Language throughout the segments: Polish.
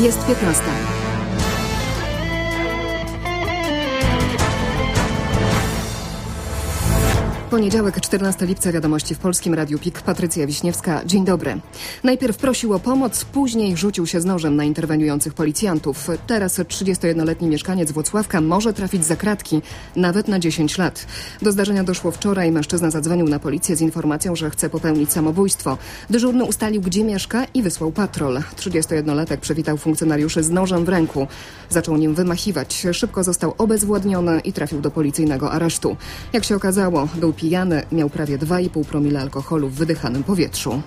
Jest 15. Poniedziałek, 14 lipca, wiadomości w Polskim Radiu PIK. Patrycja Wiśniewska, dzień dobry. Najpierw prosił o pomoc, później rzucił się z nożem na interweniujących policjantów. Teraz 31-letni mieszkaniec Włocławka może trafić za kratki, nawet na 10 lat. Do zdarzenia doszło wczoraj. Mężczyzna zadzwonił na policję z informacją, że chce popełnić samobójstwo. Dyżurny ustalił, gdzie mieszka i wysłał patrol. 31-latek przywitał funkcjonariuszy z nożem w ręku. Zaczął nim wymachiwać. Szybko został obezwładniony i trafił do policyjnego aresztu. Jak się okazało, był pijany, miał prawie 2,5 promila alkoholu w wydychanym powietrzu.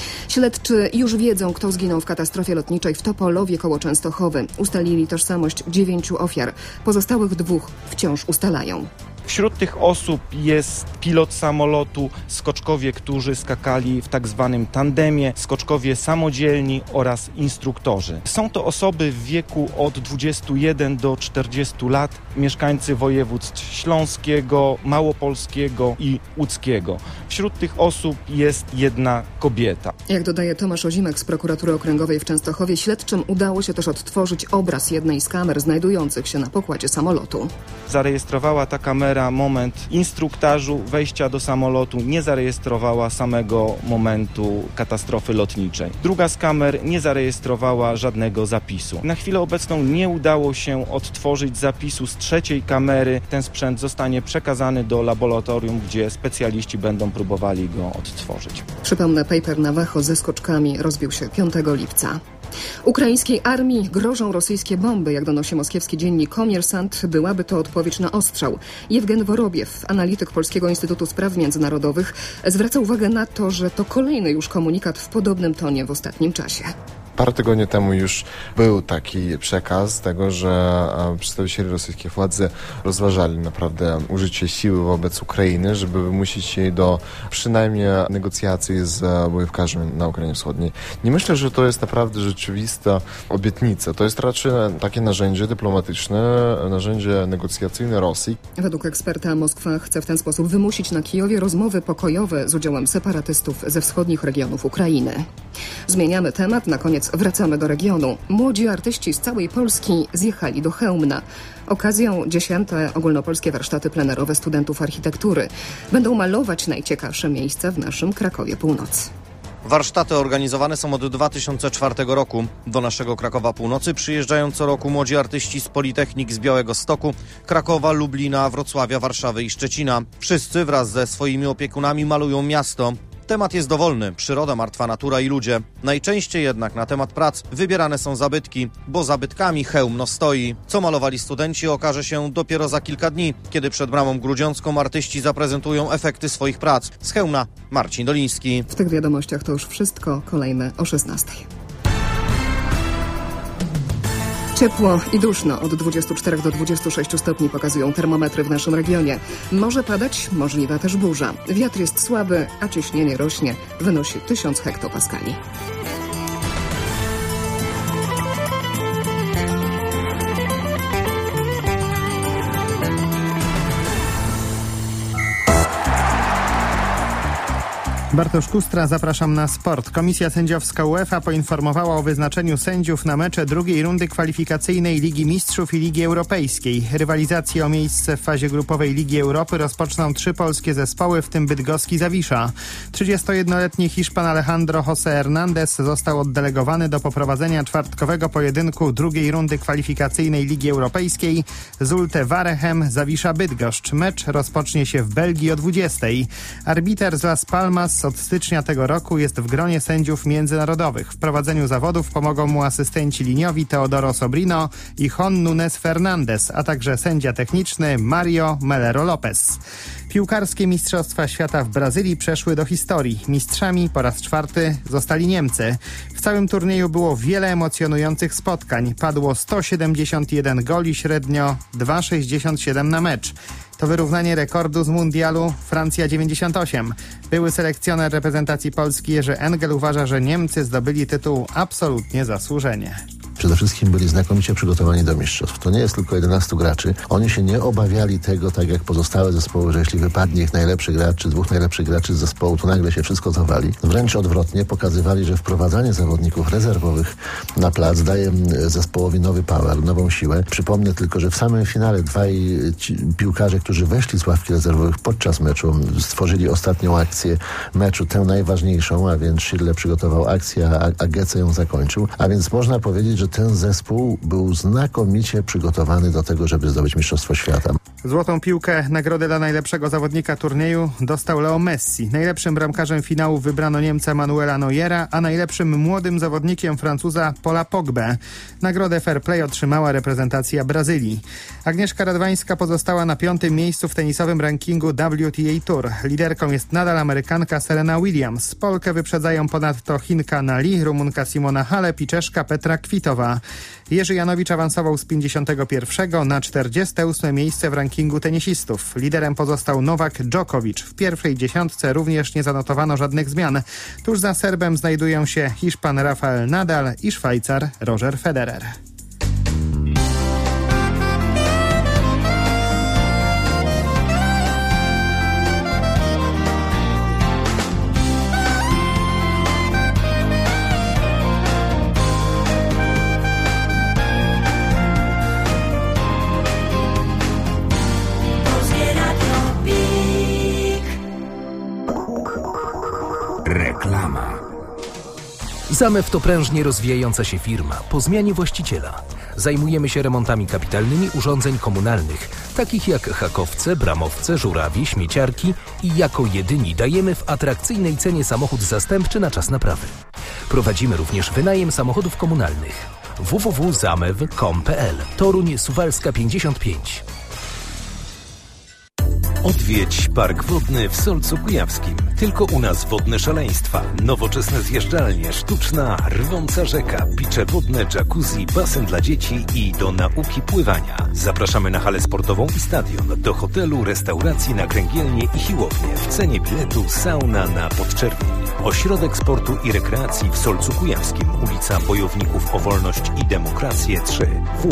Śledczy już wiedzą, kto zginął w katastrofie lotniczej w Topolowie koło Częstochowy. Ustalili tożsamość 9 ofiar. Pozostałych 2 wciąż ustalają. Wśród tych osób jest pilot samolotu, skoczkowie, którzy skakali w tak zwanym tandemie, skoczkowie samodzielni oraz instruktorzy. Są to osoby w wieku od 21 do 40 lat, mieszkańcy województw śląskiego, małopolskiego i łódzkiego. Wśród tych osób jest jedna kobieta. Jak dodaje Tomasz Ozimek z Prokuratury Okręgowej w Częstochowie, śledczym udało się też odtworzyć obraz jednej z kamer znajdujących się na pokładzie samolotu. Zarejestrowała ta kamera moment instruktażu wejścia do samolotu, nie zarejestrowała samego momentu katastrofy lotniczej. Druga z kamer nie zarejestrowała żadnego zapisu. Na chwilę obecną nie udało się odtworzyć zapisu z trzeciej kamery. Ten sprzęt zostanie przekazany do laboratorium, gdzie specjaliści będą próbowali go odtworzyć. Przypomnę, Paper Navajo ze skoczkami rozbił się 5 lipca. Ukraińskiej armii grożą rosyjskie bomby. Jak donosi moskiewski dziennik Komersant, byłaby to odpowiedź na ostrzał. Jewgen Worobiew, analityk Polskiego Instytutu Spraw Międzynarodowych, zwraca uwagę na to, że to kolejny już komunikat w podobnym tonie w ostatnim czasie. Parę tygodni temu już był taki przekaz tego, że przedstawiciele rosyjskiej władzy rozważali naprawdę użycie siły wobec Ukrainy, żeby wymusić jej do przynajmniej negocjacji z bojówkarzami na Ukrainie Wschodniej. Nie myślę, że to jest naprawdę rzeczywista obietnica. To jest raczej takie narzędzie dyplomatyczne, narzędzie negocjacyjne Rosji. Według eksperta Moskwa chce w ten sposób wymusić na Kijowie rozmowy pokojowe z udziałem separatystów ze wschodnich regionów Ukrainy. Zmieniamy temat. Na koniec wracamy do regionu. Młodzi artyści z całej Polski zjechali do Chełmna. Okazją 10. ogólnopolskie warsztaty plenerowe studentów architektury. Będą malować najciekawsze miejsca w naszym Krakowie Północy. Warsztaty organizowane są od 2004 roku. Do naszego Krakowa Północy przyjeżdżają co roku młodzi artyści z Politechnik z Białegostoku, Krakowa, Lublina, Wrocławia, Warszawy i Szczecina. Wszyscy wraz ze swoimi opiekunami malują miasto. Temat jest dowolny, przyroda, martwa natura i ludzie. Najczęściej jednak na temat prac wybierane są zabytki, bo zabytkami Chełmno stoi. Co malowali studenci, okaże się dopiero za kilka dni, kiedy przed Bramą Grudziącką artyści zaprezentują efekty swoich prac. Z Chełmna Marcin Doliński. W tych wiadomościach to już wszystko, kolejne o 16. Ciepło i duszno, od 24 do 26 stopni pokazują termometry w naszym regionie. Może padać, możliwa też burza. Wiatr jest słaby, a ciśnienie rośnie, wynosi 1000 hektopaskali. Bartosz Kustra, zapraszam na sport. Komisja sędziowska UEFA poinformowała o wyznaczeniu sędziów na mecze drugiej rundy kwalifikacyjnej Ligi Mistrzów i Ligi Europejskiej. Rywalizację o miejsce w fazie grupowej Ligi Europy rozpoczną 3 polskie zespoły, w tym bydgoski Zawisza. 31-letni Hiszpan Alejandro José Hernández został oddelegowany do poprowadzenia czwartkowego pojedynku drugiej rundy kwalifikacyjnej Ligi Europejskiej Zulte Waregem Zawisza Bydgoszcz. Mecz rozpocznie się w Belgii o 20:00. Arbiter z Las Palmas od stycznia tego roku jest w gronie sędziów międzynarodowych. W prowadzeniu zawodów pomogą mu asystenci liniowi Teodoro Sobrino i Jon Nunes Fernandez, a także sędzia techniczny Mario Melero Lopez. Piłkarskie Mistrzostwa Świata w Brazylii przeszły do historii. Mistrzami po raz 4 zostali Niemcy. W całym turnieju było wiele emocjonujących spotkań. Padło 171 goli, średnio 2,67 na mecz. To wyrównanie rekordu z mundialu Francja 98. Były selekcjoner reprezentacji Polski Jerzy Engel uważa, że Niemcy zdobyli tytuł absolutnie zasłużenie. przede wszystkim byli znakomicie przygotowani do mistrzostw. To nie jest tylko 11 graczy. Oni się nie obawiali tego, tak jak pozostałe zespoły, że jeśli wypadnie ich najlepszy gracz czy dwóch najlepszych graczy z zespołu, to nagle się wszystko zawali. Wręcz odwrotnie, pokazywali, że wprowadzanie zawodników rezerwowych na plac daje zespołowi nowy power, nową siłę. Przypomnę tylko, że w samym finale dwaj piłkarze, którzy weszli z ławki rezerwowych podczas meczu, stworzyli ostatnią akcję meczu, tę najważniejszą, a więc Schirle przygotował akcję, a Gece ją zakończył. A więc można powiedzieć, że ten zespół był znakomicie przygotowany do tego, żeby zdobyć Mistrzostwo Świata. Złotą piłkę, nagrodę dla najlepszego zawodnika turnieju dostał Leo Messi. Najlepszym bramkarzem finału wybrano Niemca Manuela Neuera, a najlepszym młodym zawodnikiem Francuza Paula Pogbę. Nagrodę Fair Play otrzymała reprezentacja Brazylii. Agnieszka Radwańska pozostała na 5. miejscu w tenisowym rankingu WTA Tour. Liderką jest nadal Amerykanka Serena Williams. Polkę wyprzedzają ponadto Chinka Nali, Rumunka Simona Halep i Czeszka Petra Kvitowa. Jerzy Janowicz awansował z 51. na 48. miejsce w rankingu tenisistów. Liderem pozostał Nowak Djokovic. W pierwszej dziesiątce również nie zanotowano żadnych zmian. Tuż za Serbem znajdują się Hiszpan Rafael Nadal i Szwajcar Roger Federer. Reklama. Zamew to prężnie rozwijająca się firma po zmianie właściciela. Zajmujemy się remontami kapitalnymi urządzeń komunalnych, takich jak hakowce, bramowce, żurawie, śmieciarki i jako jedyni dajemy w atrakcyjnej cenie samochód zastępczy na czas naprawy. Prowadzimy również wynajem samochodów komunalnych. www.zamew.com.pl Toruń Suwalska 55. Odwiedź Park Wodny w Solcu Kujawskim. Tylko u nas wodne szaleństwa, nowoczesne zjeżdżalnie, sztuczna, rwąca rzeka, picze wodne, jacuzzi, basen dla dzieci i do nauki pływania. Zapraszamy na halę sportową i stadion, do hotelu, restauracji, na kręgielnię i siłownię. W cenie biletu sauna na Podczerwień. Ośrodek Sportu i Rekreacji w Solcu Kujawskim, ulica Bojowników o Wolność i Demokrację 3.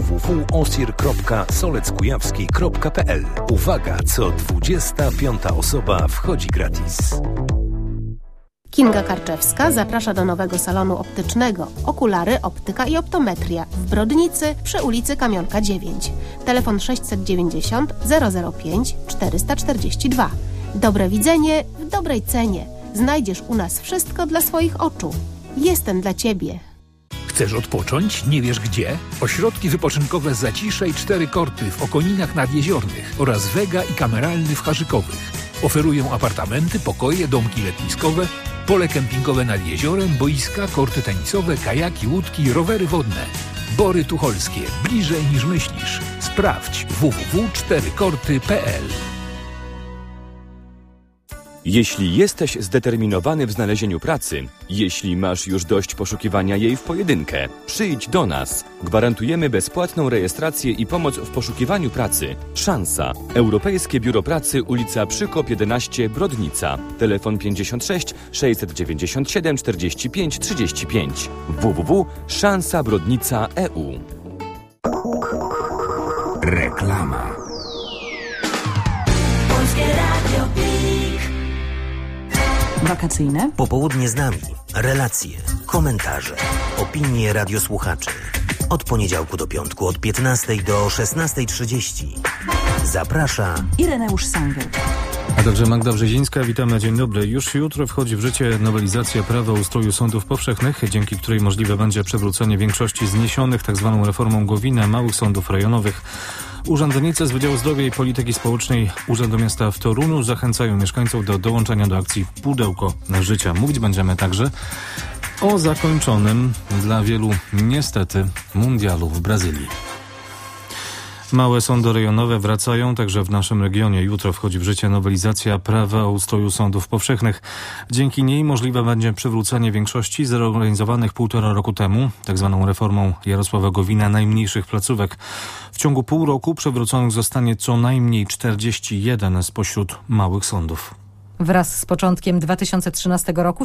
www.osir.soleckujawski.pl. Uwaga, co 25. osoba wchodzi gratis. Kinga Karczewska zaprasza do nowego salonu optycznego. Okulary, optyka i optometria w Brodnicy przy ulicy Kamionka 9. Telefon 690 005 442. Dobre widzenie w dobrej cenie. Znajdziesz u nas wszystko dla swoich oczu. Jestem dla Ciebie. Chcesz odpocząć? Nie wiesz gdzie? Ośrodki wypoczynkowe Zacisze i 4 Korty w Okoninach Nadjeziornych oraz Wega i Kameralny w Harzykowych. Oferują apartamenty, pokoje, domki letniskowe, pole kempingowe nad jeziorem, boiska, korty tenisowe, kajaki, łódki, rowery wodne. Bory Tucholskie. Bliżej niż myślisz. Sprawdź www.4korty.pl. Jeśli jesteś zdeterminowany w znalezieniu pracy, jeśli masz już dość poszukiwania jej w pojedynkę, przyjdź do nas. Gwarantujemy bezpłatną rejestrację i pomoc w poszukiwaniu pracy. Szansa. Europejskie Biuro Pracy, ulica Przykop 11, Brodnica. Telefon 56 697 45 35. www.szansabrodnica.eu. Reklama. Polskie Radio PIK. Wakacyjne? Popołudnie z nami. Relacje, komentarze, opinie radiosłuchaczy. Od poniedziałku do piątku od 15 do 16:30. Zaprasza Ireneusz Sangel. A także Magda Brzezińska, witamy, dzień dobry. Już jutro wchodzi w życie nowelizacja prawa o ustroju sądów powszechnych, dzięki której możliwe będzie przywrócenie większości zniesionych tzw. reformą Gowina małych sądów rejonowych. Urzędnicy z Wydziału Zdrowia i Polityki Społecznej Urzędu Miasta w Toruniu zachęcają mieszkańców do dołączenia do akcji Pudełko Życia. Mówić będziemy także o zakończonym dla wielu niestety mundialu w Brazylii. Małe sądy rejonowe wracają także w naszym regionie. Jutro wchodzi w życie nowelizacja prawa o ustroju sądów powszechnych. Dzięki niej możliwe będzie przywrócenie większości zreorganizowanych 1,5 roku temu, tzw. reformą Jarosława Gowina, najmniejszych placówek. W ciągu pół roku przywróconych zostanie co najmniej 41 spośród małych sądów. Wraz z początkiem 2013 roku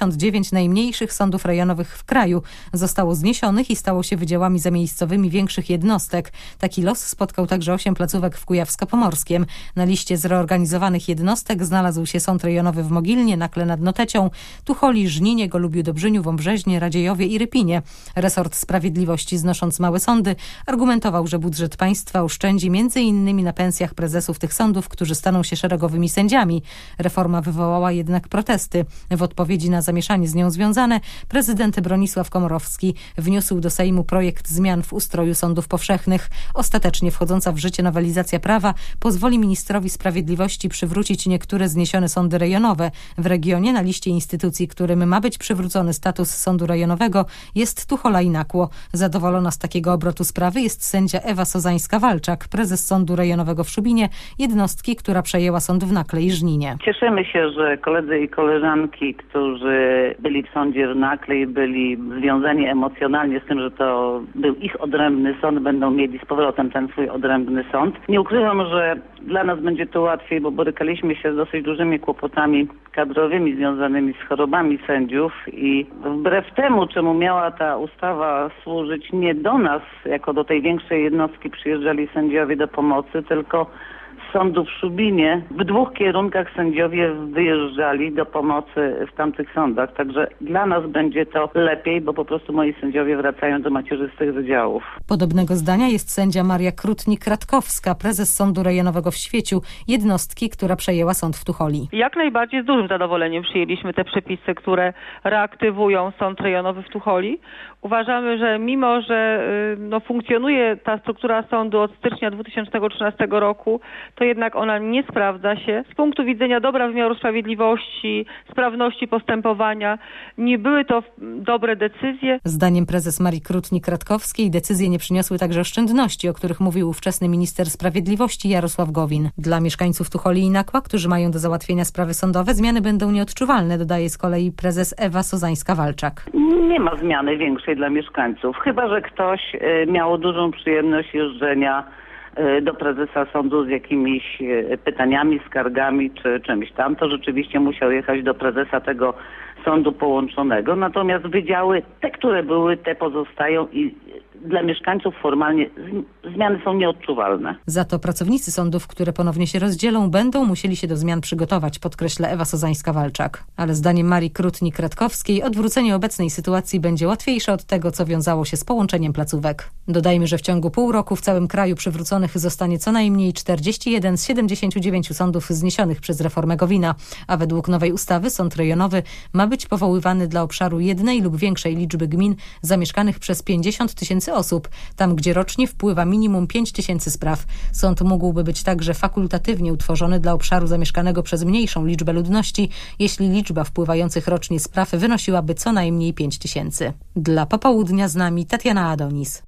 79 najmniejszych sądów rejonowych w kraju zostało zniesionych i stało się wydziałami zamiejscowymi większych jednostek. Taki los spotkał także 8 placówek w Kujawsko-Pomorskiem. Na liście zreorganizowanych jednostek znalazł się sąd rejonowy w Mogilnie, Nakle nad Notecią, Tucholi, Żninie, Golubiu Dobrzyniu, Wąbrzeźnie, Radziejowie i Rypinie. Resort Sprawiedliwości, znosząc małe sądy, argumentował, że budżet państwa oszczędzi m.in. na pensjach prezesów tych sądów, którzy staną się szeregowymi sędziami. Reforma wywołała jednak protesty. W odpowiedzi na zamieszanie z nią związane prezydent Bronisław Komorowski wniósł do Sejmu projekt zmian w ustroju sądów powszechnych. Ostatecznie wchodząca w życie nowelizacja prawa pozwoli ministrowi sprawiedliwości przywrócić niektóre zniesione sądy rejonowe. W regionie na liście instytucji, którym ma być przywrócony status sądu rejonowego, jest Tuchola i Nakło. Zadowolona z takiego obrotu sprawy jest sędzia Ewa Sozańska-Walczak, prezes sądu rejonowego w Szubinie, jednostki, która przejęła sąd w Nakle i Żninie. Cieszymy się, że koledzy i koleżanki, którzy byli w sądzie w Nakle i byli związani emocjonalnie z tym, że to był ich odrębny sąd, będą mieli z powrotem ten swój odrębny sąd. Nie ukrywam, że dla nas będzie to łatwiej, bo borykaliśmy się z dosyć dużymi kłopotami kadrowymi związanymi z chorobami sędziów i wbrew temu, czemu miała ta ustawa służyć, nie do nas, jako do tej większej jednostki przyjeżdżali sędziowie do pomocy, tylko z sądu w Szubinie w 2 kierunkach sędziowie wyjeżdżali do pomocy w tamtych sądach. Także dla nas będzie to lepiej, bo po prostu moi sędziowie wracają do macierzystych wydziałów. Podobnego zdania jest sędzia Maria Krutnik-Kratkowska, prezes Sądu Rejonowego w Świeciu, jednostki, która przejęła sąd w Tucholi. Jak najbardziej z dużym zadowoleniem przyjęliśmy te przepisy, które reaktywują Sąd Rejonowy w Tucholi. Uważamy, że mimo, że funkcjonuje ta struktura sądu od stycznia 2013 roku, to jednak ona nie sprawdza się. Z punktu widzenia dobra wymiaru sprawiedliwości, sprawności postępowania, nie były to dobre decyzje. Zdaniem prezes Marii Krutnik-Kratkowskiej decyzje nie przyniosły także oszczędności, o których mówił ówczesny minister sprawiedliwości Jarosław Gowin. Dla mieszkańców Tucholi i Nakła, którzy mają do załatwienia sprawy sądowe, zmiany będą nieodczuwalne, dodaje z kolei prezes Ewa Sozańska-Walczak. Nie ma zmiany większej dla mieszkańców, chyba że ktoś miał dużą przyjemność jeżdżenia do prezesa sądu z jakimiś pytaniami, skargami czy czymś tam, to rzeczywiście musiał jechać do prezesa tego sądu połączonego. Natomiast wydziały, te, które były, te pozostają i dla mieszkańców formalnie zmiany są nieodczuwalne. Za to pracownicy sądów, które ponownie się rozdzielą, będą musieli się do zmian przygotować, podkreśla Ewa Sozańska-Walczak. Ale zdaniem Marii Krutnik-Kratkowskiej odwrócenie obecnej sytuacji będzie łatwiejsze od tego, co wiązało się z połączeniem placówek. Dodajmy, że w ciągu pół roku w całym kraju przywróconych zostanie co najmniej 41 z 79 sądów zniesionych przez reformę Gowina, a według nowej ustawy sąd rejonowy ma być powoływany dla obszaru jednej lub większej liczby gmin zamieszkanych przez 50 000 osób, tam gdzie rocznie wpływa minimum 5 000 spraw. Sąd mógłby być także fakultatywnie utworzony dla obszaru zamieszkanego przez mniejszą liczbę ludności, jeśli liczba wpływających rocznie spraw wynosiłaby co najmniej 5 000. Dla Popołudnia z nami Tatiana Adonis.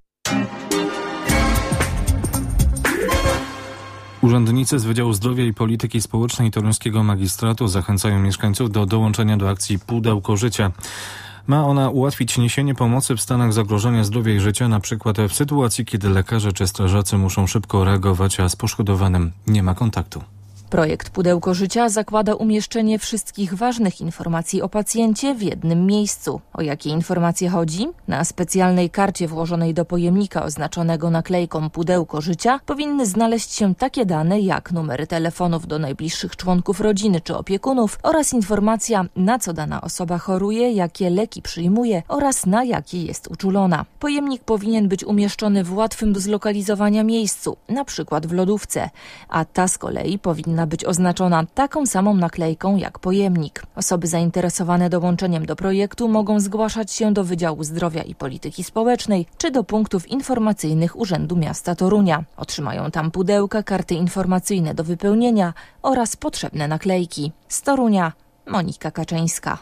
Urzędnicy z Wydziału Zdrowia i Polityki Społecznej Toruńskiego Magistratu zachęcają mieszkańców do dołączenia do akcji Pudełko Życia. Ma ona ułatwić niesienie pomocy w stanach zagrożenia zdrowia i życia, na przykład w sytuacji, kiedy lekarze czy strażacy muszą szybko reagować, a z poszkodowanym nie ma kontaktu. Projekt Pudełko Życia zakłada umieszczenie wszystkich ważnych informacji o pacjencie w jednym miejscu. O jakie informacje chodzi? Na specjalnej karcie włożonej do pojemnika oznaczonego naklejką Pudełko Życia powinny znaleźć się takie dane jak numery telefonów do najbliższych członków rodziny czy opiekunów oraz informacja, na co dana osoba choruje, jakie leki przyjmuje oraz na jakie jest uczulona. Pojemnik powinien być umieszczony w łatwym do zlokalizowania miejscu, na przykład w lodówce, a ta z kolei powinna być oznaczona taką samą naklejką jak pojemnik. Osoby zainteresowane dołączeniem do projektu mogą zgłaszać się do Wydziału Zdrowia i Polityki Społecznej czy do punktów informacyjnych Urzędu Miasta Torunia. Otrzymają tam pudełka, karty informacyjne do wypełnienia oraz potrzebne naklejki. Z Torunia Monika Kaczyńska.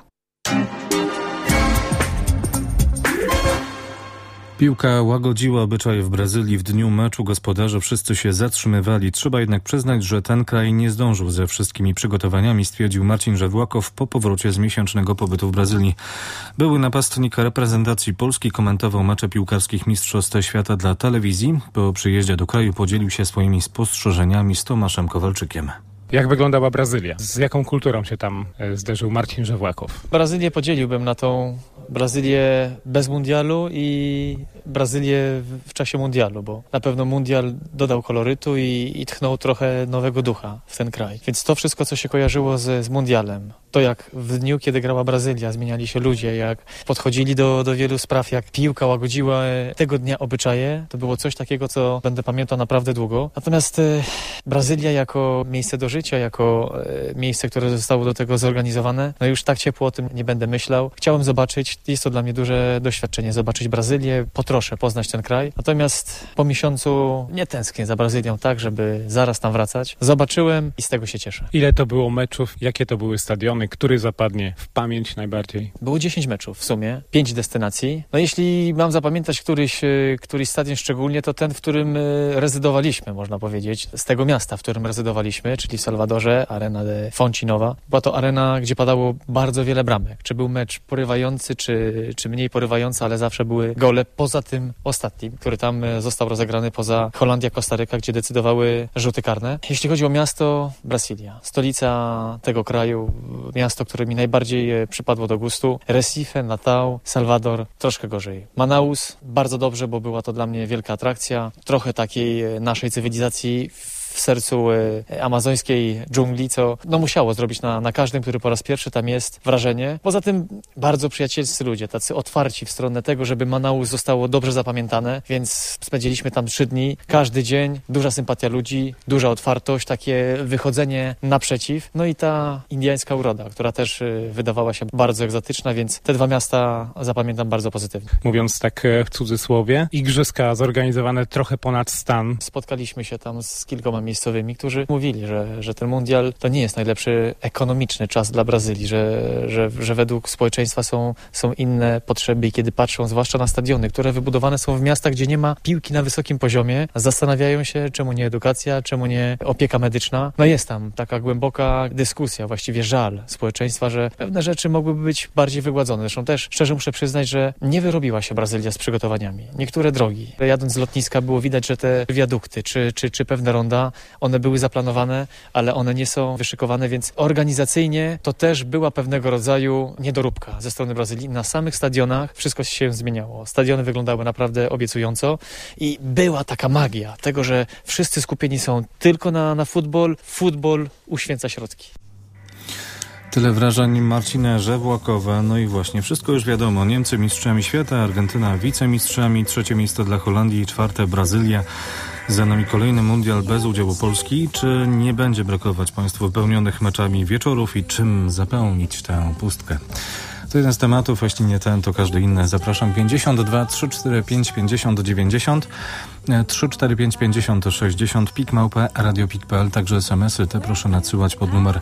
Piłka łagodziła obyczaje w Brazylii. W dniu meczu gospodarze wszyscy się zatrzymywali. Trzeba jednak przyznać, że ten kraj nie zdążył ze wszystkimi przygotowaniami, stwierdził Marcin Żewłakow po powrocie z miesięcznego pobytu w Brazylii. Były napastnik reprezentacji Polski komentował mecze piłkarskich Mistrzostw Świata dla telewizji. Po przyjeździe do kraju podzielił się swoimi spostrzeżeniami z Tomaszem Kowalczykiem. Jak wyglądała Brazylia? Z jaką kulturą się tam zderzył Marcin Żewłakow? Brazylię podzieliłbym na tą Brazylię bez mundialu i Brazylię w czasie mundialu, bo na pewno mundial dodał kolorytu i tchnął trochę nowego ducha w ten kraj. Więc to wszystko, co się kojarzyło z mundialem, to jak w dniu, kiedy grała Brazylia, zmieniali się ludzie, jak podchodzili do wielu spraw, jak piłka łagodziła tego dnia obyczaje, to było coś takiego, co będę pamiętał naprawdę długo. Natomiast Brazylia jako miejsce do życia, jako miejsce, które zostało do tego zorganizowane, no już tak ciepło o tym nie będę myślał. Chciałem zobaczyć, jest to dla mnie duże doświadczenie, zobaczyć Brazylię, potroszę poznać ten kraj. Natomiast po miesiącu nie tęsknię za Brazylią tak, żeby zaraz tam wracać. Zobaczyłem i z tego się cieszę. Ile to było meczów? Jakie to były stadiony? Który zapadnie w pamięć najbardziej? Było 10 meczów w sumie, 5 destynacji. No jeśli mam zapamiętać któryś stadion szczególnie, to ten, w którym rezydowaliśmy, można powiedzieć. Z tego miasta, w którym rezydowaliśmy, czyli w Salwadorze, Arena de Fontinowa. Była to arena, gdzie padało bardzo wiele bramek. Czy był mecz porywający, czy mniej porywający, ale zawsze były gole poza tym ostatnim, który tam został rozegrany poza Holandia-Kostaryka, gdzie decydowały rzuty karne. Jeśli chodzi o miasto, Brasilia. Stolica tego kraju, miasto, które mi najbardziej przypadło do gustu. Recife, Natal, Salwador, troszkę gorzej. Manaus, bardzo dobrze, bo była to dla mnie wielka atrakcja. Trochę takiej naszej cywilizacji w sercu amazońskiej dżungli, co musiało zrobić na każdym, który po raz pierwszy tam jest, wrażenie. Poza tym bardzo przyjacielscy ludzie, tacy otwarci w stronę tego, żeby Manaus zostało dobrze zapamiętane, więc spędziliśmy tam 3 dni. Każdy dzień duża sympatia ludzi, duża otwartość, takie wychodzenie naprzeciw. No i ta indyjska uroda, która też wydawała się bardzo egzotyczna, więc te 2 miasta zapamiętam bardzo pozytywnie. Mówiąc tak w cudzysłowie, igrzyska zorganizowane trochę ponad stan. Spotkaliśmy się tam z kilkoma miejscowymi, którzy mówili, że ten mundial to nie jest najlepszy ekonomiczny czas dla Brazylii, że według społeczeństwa są inne potrzeby i kiedy patrzą zwłaszcza na stadiony, które wybudowane są w miastach, gdzie nie ma piłki na wysokim poziomie, zastanawiają się, czemu nie edukacja, czemu nie opieka medyczna. No jest tam taka głęboka dyskusja, właściwie żal społeczeństwa, że pewne rzeczy mogłyby być bardziej wygładzone. Zresztą też szczerze muszę przyznać, że nie wyrobiła się Brazylia z przygotowaniami. Niektóre drogi, jadąc z lotniska było widać, że te wiadukty czy pewne ronda, one były zaplanowane, ale one nie są wyszykowane, więc organizacyjnie to też była pewnego rodzaju niedoróbka ze strony Brazylii. Na samych stadionach wszystko się zmieniało. Stadiony wyglądały naprawdę obiecująco i była taka magia tego, że wszyscy skupieni są tylko na futbol. Futbol uświęca środki. Tyle wrażeń Marcina Żewłakowa. No i właśnie, wszystko już wiadomo. Niemcy mistrzami świata, Argentyna wicemistrzami, 3. miejsce dla Holandii, 4. Brazylia. Za nami kolejny mundial bez udziału Polski. Czy nie będzie brakować Państwu wypełnionych meczami wieczorów i czym zapełnić tę pustkę? To jeden z tematów, jeśli nie ten, to każdy inny. Zapraszam 52 345 50 90 345 50 60 pik@radiopik.pl. Także SMS-y te proszę nadsyłać pod numer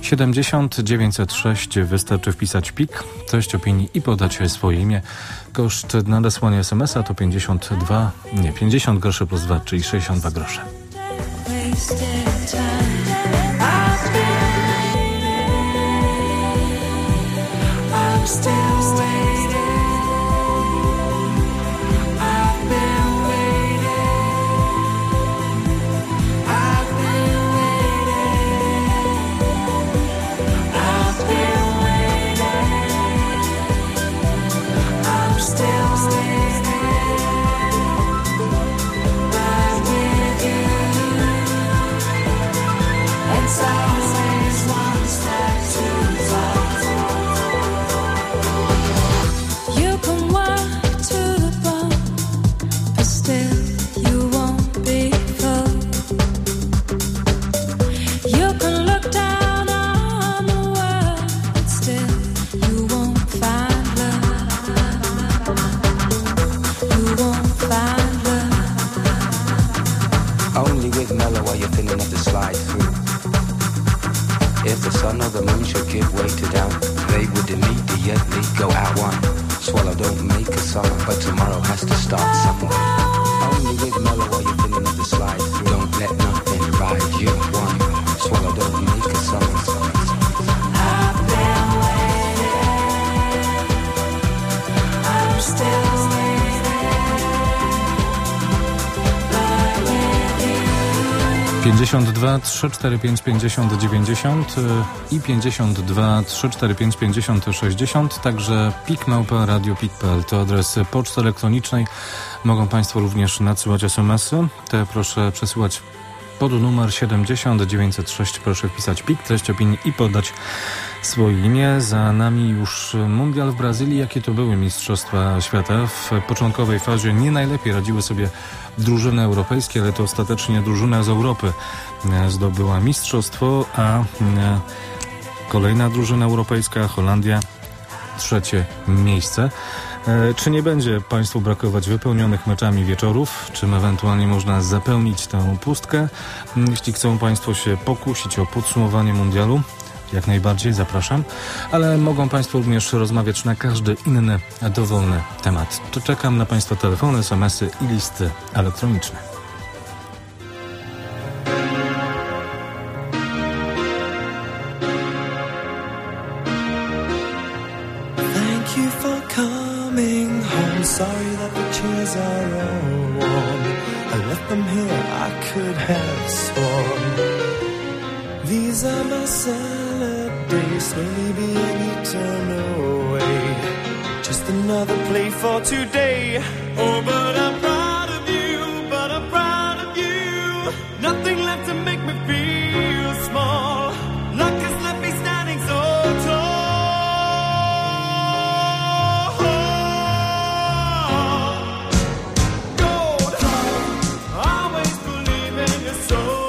70 906. Wystarczy wpisać pik, treść opinii i podać swoje imię. Koszt nadesłania SMS-a to 50 groszy plus VAT, czyli 62 grosze. 52 345 50 90 i 52 345 50 60, także pik@radiopik.pl to adres poczty elektronicznej. Mogą Państwo również nadsyłać SMS-y. Te proszę przesyłać pod numer 70 906. Proszę wpisać PIK, treść opinii i podać swoje imię. Za nami już mundial w Brazylii. Jakie to były Mistrzostwa Świata? W początkowej fazie nie najlepiej radziły sobie drużyny europejskie, ale to ostatecznie drużyna z Europy zdobyła mistrzostwo, a kolejna drużyna europejska, Holandia, 3. miejsce. Czy nie będzie Państwu brakować wypełnionych meczami wieczorów? Czym ewentualnie można zapełnić tę pustkę? Jeśli chcą Państwo się pokusić o podsumowanie mundialu, jak najbardziej zapraszam, ale mogą Państwo również rozmawiać na każdy inny dowolny temat. To czekam na Państwa telefony, SMS-y i listy elektroniczne. Thank you for coming home. Sorry that the chairs are all warm. I left them here, I could have sworn. These are my salad days, slowly being eaten away. Just another play for today. Oh, but I'm proud of you, but I'm proud of you. Nothing left to make me feel small. Luck has left me standing so tall. Gold, always believe in your soul.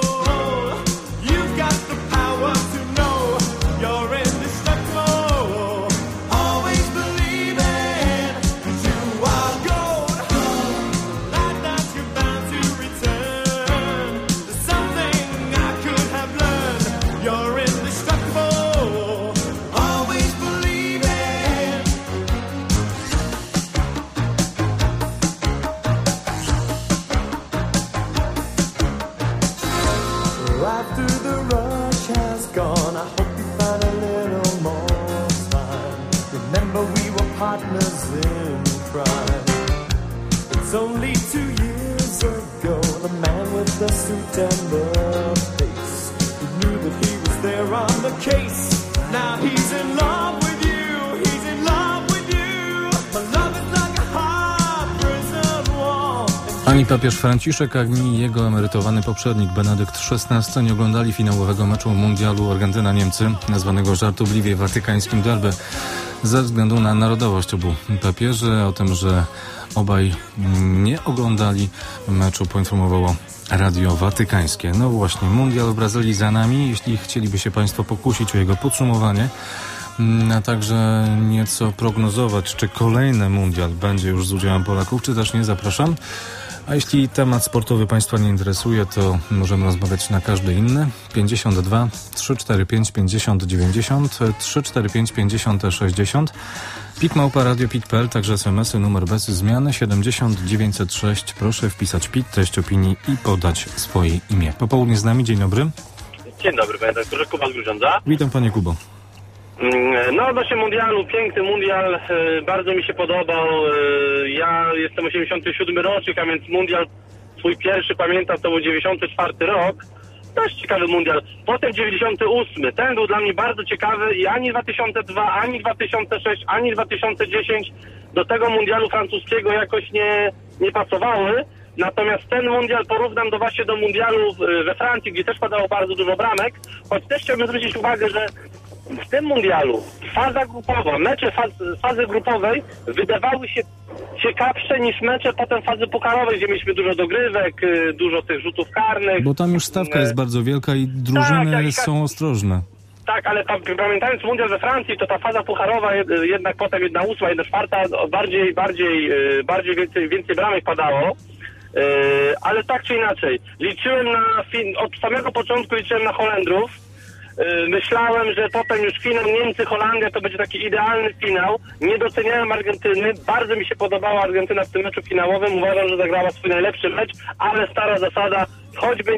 Partners in crime. It's only 2 years ago, the man with the suit and the face, who knew that he was there on the case. Now he's in love with you, he's in love with you. My love is like a hard prison wall. Ani papież Franciszek, ani jego emerytowany poprzednik Benedykt XVI nie oglądali finałowego meczu mundialu Argentyna-Niemcy, nazwanego żartobliwie watykańskim derby, ze względu na narodowość obu papieży. O tym, że obaj nie oglądali meczu, poinformowało Radio Watykańskie. No właśnie, mundial w Brazylii za nami. Jeśli chcieliby się Państwo pokusić o jego podsumowanie, a także nieco prognozować, czy kolejny mundial będzie już z udziałem Polaków, czy też nie, zapraszam. A jeśli temat sportowy Państwa nie interesuje, to możemy rozmawiać na każdy inny. 52 345 50 90, 345 50 60, pik@radiopik.pl, także SMS-y, numer bez zmiany 70 906. Proszę wpisać PIK, treść opinii i podać swoje imię. Popołudnie z nami, dzień dobry. Dzień dobry, panie doktorze, Kuba z Grudziądza. Witam, panie Kubo. No, odnośnie mundialu, piękny mundial, bardzo mi się podobał. Ja jestem 87 rocznik, a więc mundial swój pierwszy, pamiętam, to był 94 rok. Też ciekawy mundial. Potem 98, ten był dla mnie bardzo ciekawy i ani 2002, ani 2006, ani 2010 do tego mundialu francuskiego jakoś nie pasowały. Natomiast ten mundial porównam właśnie do mundialu we Francji, gdzie też padało bardzo dużo bramek, choć też chciałbym zwrócić uwagę, że w tym mundialu faza grupowa, mecze fazy grupowej wydawały się ciekawsze niż mecze potem fazy pucharowej, gdzie mieliśmy dużo dogrywek, dużo tych rzutów karnych. Bo tam już stawka jest bardzo wielka i drużyny są ostrożne. Tak, ale pamiętając mundial we Francji, to ta faza pucharowa jednak potem 1/8, 1/4, bardziej więcej bramek padało. Ale tak czy inaczej, liczyłem od samego początku liczyłem na Holendrów. Myślałem, że potem już finał Niemcy-Holandia to będzie taki idealny finał. Nie doceniałem Argentyny. Bardzo mi się podobała Argentyna w tym meczu finałowym. Uważam, że zagrała swój najlepszy mecz, ale stara zasada, choćby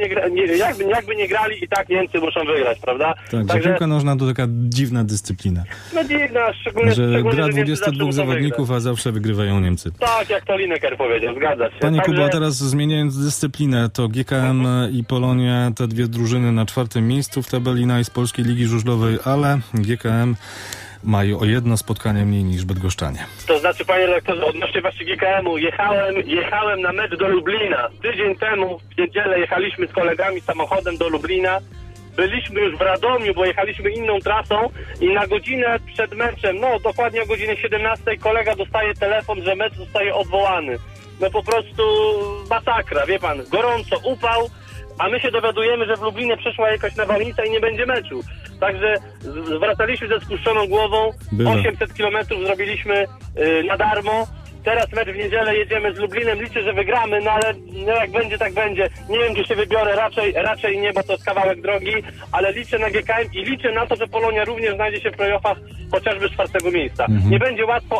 jakby nie grali, i tak Niemcy muszą wygrać, prawda? Tak, że piłka nożna to taka dziwna dyscyplina. No dziwna, szczególnie że gra że 22 zawodników, a zawsze wygrywają Niemcy. Tak, jak to Lineker powiedział, zgadza się. Panie Kubo, teraz zmieniając dyscyplinę, to GKM i Polonia, te dwie drużyny na 4. miejscu w tabeli z polskiej ligi żużlowej, ale GKM mają o jedno spotkanie mniej niż bydgoszczanie. To znaczy, panie redaktorze, odnośnie właśnie GKM-u, jechałem na mecz do Lublina. Tydzień temu, w niedzielę, jechaliśmy z kolegami samochodem do Lublina. Byliśmy już w Radomiu, bo jechaliśmy inną trasą i na godzinę przed meczem, dokładnie o godzinie 17, kolega dostaje telefon, że mecz zostaje odwołany. No po prostu masakra, wie pan, gorąco, upał, a my się dowiadujemy, że w Lublinie przeszła jakaś nawałnica i nie będzie meczu. Także wracaliśmy ze spuszczoną głową, 800 kilometrów zrobiliśmy na darmo. Teraz mecz w niedzielę, jedziemy z Lublinem, liczę, że wygramy, no ale jak będzie, tak będzie. Nie wiem, gdzie się wybiorę, raczej nie, bo to jest kawałek drogi, ale liczę na GKM i liczę na to, że Polonia również znajdzie się w playoffach chociażby 4. miejsca. Nie będzie łatwo,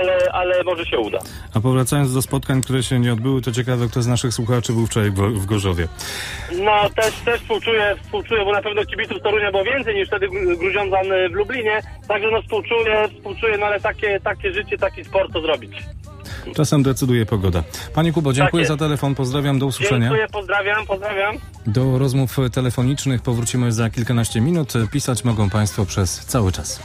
ale może się uda. A powracając do spotkań, które się nie odbyły, to ciekawe, kto z naszych słuchaczy był wczoraj w Gorzowie. No, też współczuję, bo na pewno kibiców Torunia było więcej niż wtedy Grudziądzan w Lublinie, także współczuję, no ale takie życie, taki sport to zrobić. Czasem decyduje pogoda. Panie Kubo, dziękuję za telefon, pozdrawiam, do usłyszenia. Dziękuję, pozdrawiam. Do rozmów telefonicznych powrócimy za kilkanaście minut. Pisać mogą Państwo przez cały czas.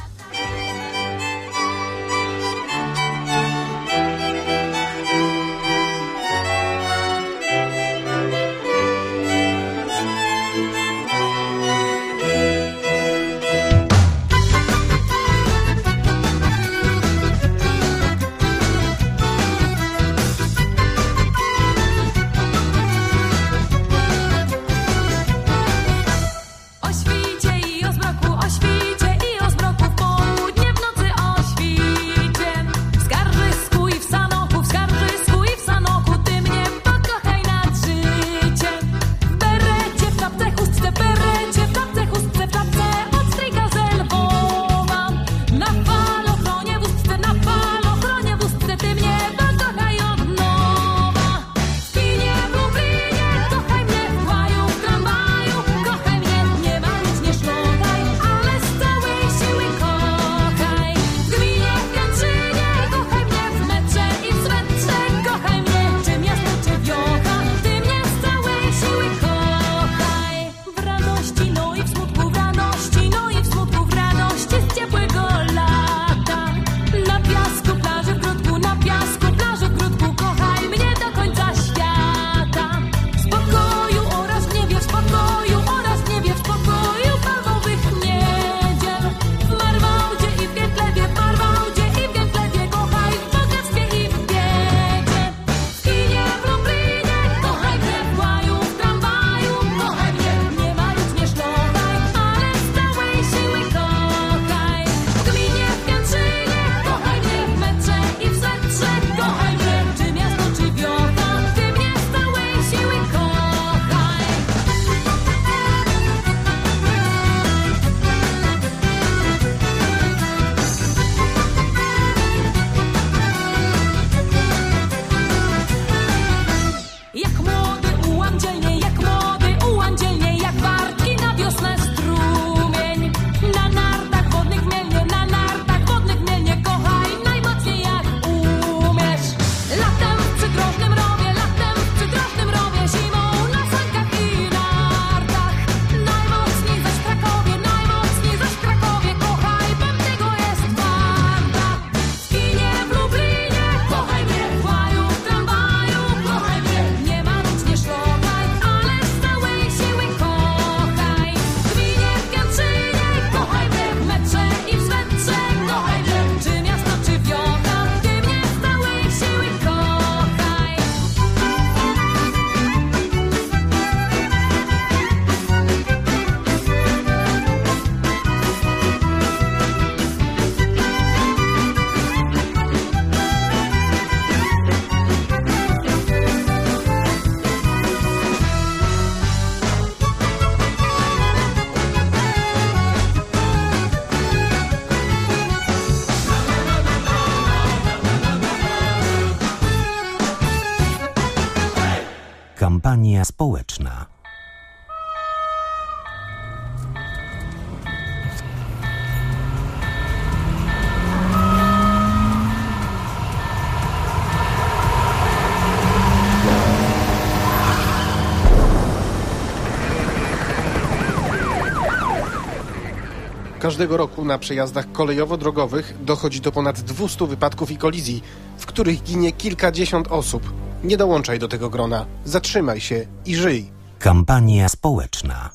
Kampania społeczna. Każdego roku na przejazdach kolejowo-drogowych dochodzi do ponad 200 wypadków i kolizji, w których ginie kilkadziesiąt osób. Nie dołączaj do tego grona. Zatrzymaj się i żyj. Kampania społeczna.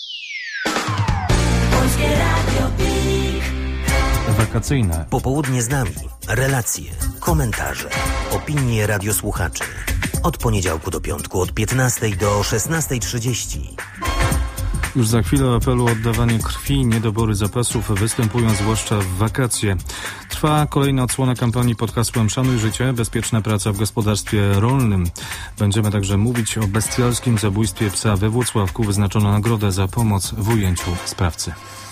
Wakacyjne. Popołudnie z nami. Relacje, komentarze, opinie radiosłuchaczy. Od poniedziałku do piątku od 15 do 16:30. Już za chwilę o apelu o oddawanie krwi. Niedobory zapasów występują zwłaszcza w wakacje. Trwa kolejna odsłona kampanii pod hasłem Szanuj życie, bezpieczna praca w gospodarstwie rolnym. Będziemy także mówić o bestialskim zabójstwie psa we Włocławku. Wyznaczono nagrodę za pomoc w ujęciu sprawcy.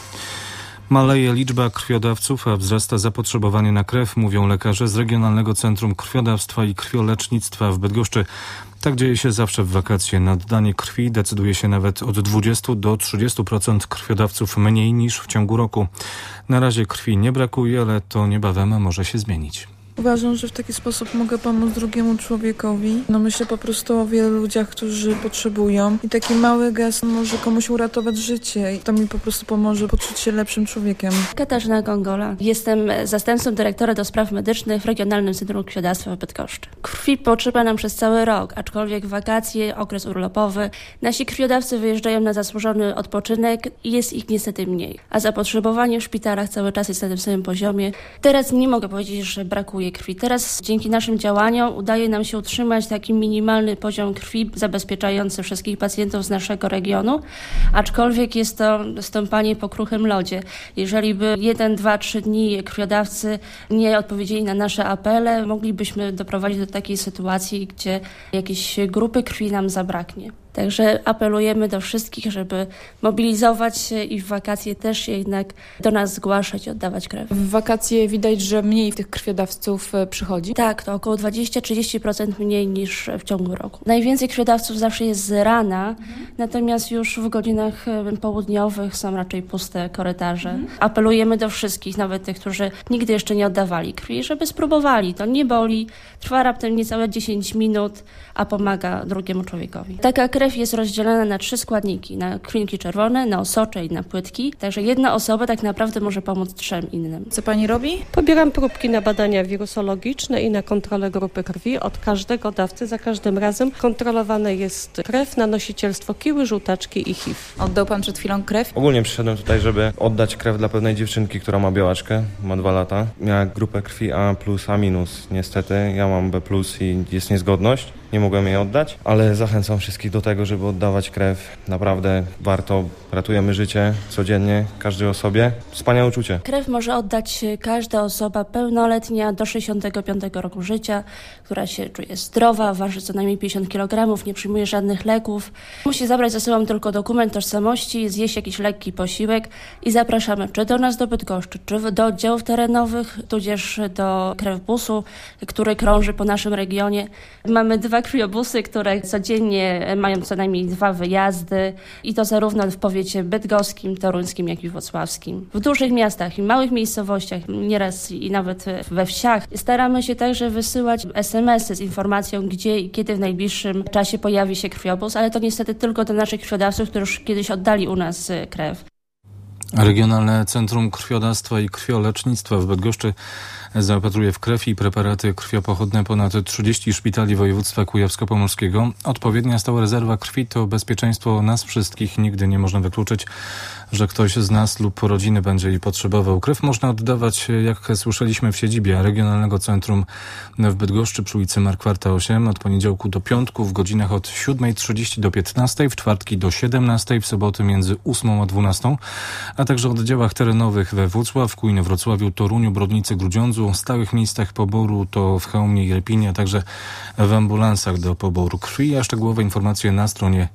Maleje liczba krwiodawców, a wzrasta zapotrzebowanie na krew, mówią lekarze z Regionalnego Centrum Krwiodawstwa i Krwiolecznictwa w Bydgoszczy. Tak dzieje się zawsze w wakacje. Na oddanie krwi decyduje się nawet od 20 do 30% krwiodawców mniej niż w ciągu roku. Na razie krwi nie brakuje, ale to niebawem może się zmienić. Uważam, że w taki sposób mogę pomóc drugiemu człowiekowi. Myślę po prostu o wielu ludziach, którzy potrzebują i taki mały gest może komuś uratować życie i to mi po prostu pomoże poczuć się lepszym człowiekiem. Katarzyna Gongola. Jestem zastępcą dyrektora do spraw medycznych w Regionalnym Centrum Krwiodawstwa w Bydgoszczy. Krwi potrzeba nam przez cały rok, aczkolwiek wakacje, okres urlopowy. Nasi krwiodawcy wyjeżdżają na zasłużony odpoczynek i jest ich niestety mniej. A zapotrzebowanie w szpitalach cały czas jest na tym samym poziomie. Teraz nie mogę powiedzieć, że brakuje krwi. Teraz dzięki naszym działaniom udaje nam się utrzymać taki minimalny poziom krwi zabezpieczający wszystkich pacjentów z naszego regionu, aczkolwiek jest to stąpanie po kruchym lodzie. Jeżeli by 1, 2, 3 dni krwiodawcy nie odpowiedzieli na nasze apele, moglibyśmy doprowadzić do takiej sytuacji, gdzie jakiejś grupy krwi nam zabraknie. Także apelujemy do wszystkich, żeby mobilizować się i w wakacje też jednak do nas zgłaszać i oddawać krew. W wakacje widać, że mniej tych krwiodawców przychodzi? Tak, to około 20-30% mniej niż w ciągu roku. Najwięcej krwiodawców zawsze jest z rana, natomiast już w godzinach południowych są raczej puste korytarze. Apelujemy do wszystkich, nawet tych, którzy nigdy jeszcze nie oddawali krwi, żeby spróbowali. To nie boli, trwa raptem niecałe 10 minut, a pomaga drugiemu człowiekowi. Taka krew jest rozdzielona na 3 składniki, na krwinki czerwone, na osocze i na płytki. Także jedna osoba tak naprawdę może pomóc 3 innym. Co pani robi? Pobieram próbki na badania wirusologiczne i na kontrolę grupy krwi od każdego dawcy. Za każdym razem kontrolowane jest krew na nosicielstwo kiły, żółtaczki i HIV. Oddał pan przed chwilą krew? Ogólnie przyszedłem tutaj, żeby oddać krew dla pewnej dziewczynki, która ma białaczkę, ma 2 lata. Miała grupę krwi A+, A-. Niestety, ja mam B+, i jest niezgodność. Nie mogłem jej oddać, ale zachęcam wszystkich do tego, żeby oddawać krew. Naprawdę warto, ratujemy życie codziennie, każdej osobie. Wspaniałe uczucie. Krew może oddać każda osoba pełnoletnia do 65 roku życia, która się czuje zdrowa, waży co najmniej 50 kg, nie przyjmuje żadnych leków. Musi zabrać ze sobą tylko dokument tożsamości, zjeść jakiś lekki posiłek i zapraszamy czy do nas do Bydgoszczy, czy do oddziałów terenowych, tudzież do krewbusu, który krąży po naszym regionie. Mamy 2 krwiobusy, które codziennie mają co najmniej 2 wyjazdy i to zarówno w powiecie bydgoskim, toruńskim, jak i włocławskim. W dużych miastach i małych miejscowościach, nieraz i nawet we wsiach, staramy się także wysyłać SMS-y z informacją, gdzie i kiedy w najbliższym czasie pojawi się krwiobus, ale to niestety tylko do naszych krwiodawców, którzy już kiedyś oddali u nas krew. Regionalne Centrum Krwiodawstwa i Krwiolecznictwa w Bydgoszczy zaopatruje w krew i preparaty krwiopochodne ponad 30 szpitali województwa kujawsko-pomorskiego. Odpowiednia stała rezerwa krwi to bezpieczeństwo nas wszystkich. Nigdy nie można wykluczyć, że ktoś z nas lub rodziny będzie jej potrzebował. Krew można oddawać, jak słyszeliśmy, w siedzibie Regionalnego Centrum w Bydgoszczy przy ulicy Markwarta 8 od poniedziałku do piątku w godzinach od 7:30 do 15, w czwartki do 17, w soboty między 8 a 12, a także w oddziałach terenowych we Włocławku, Inowrocławiu, Toruniu, Brodnicy, Grudziądzu. Stałych miejscach poboru to w Chełmie i Irpinie, a także w ambulansach do poboru krwi, a szczegółowe informacje na stronie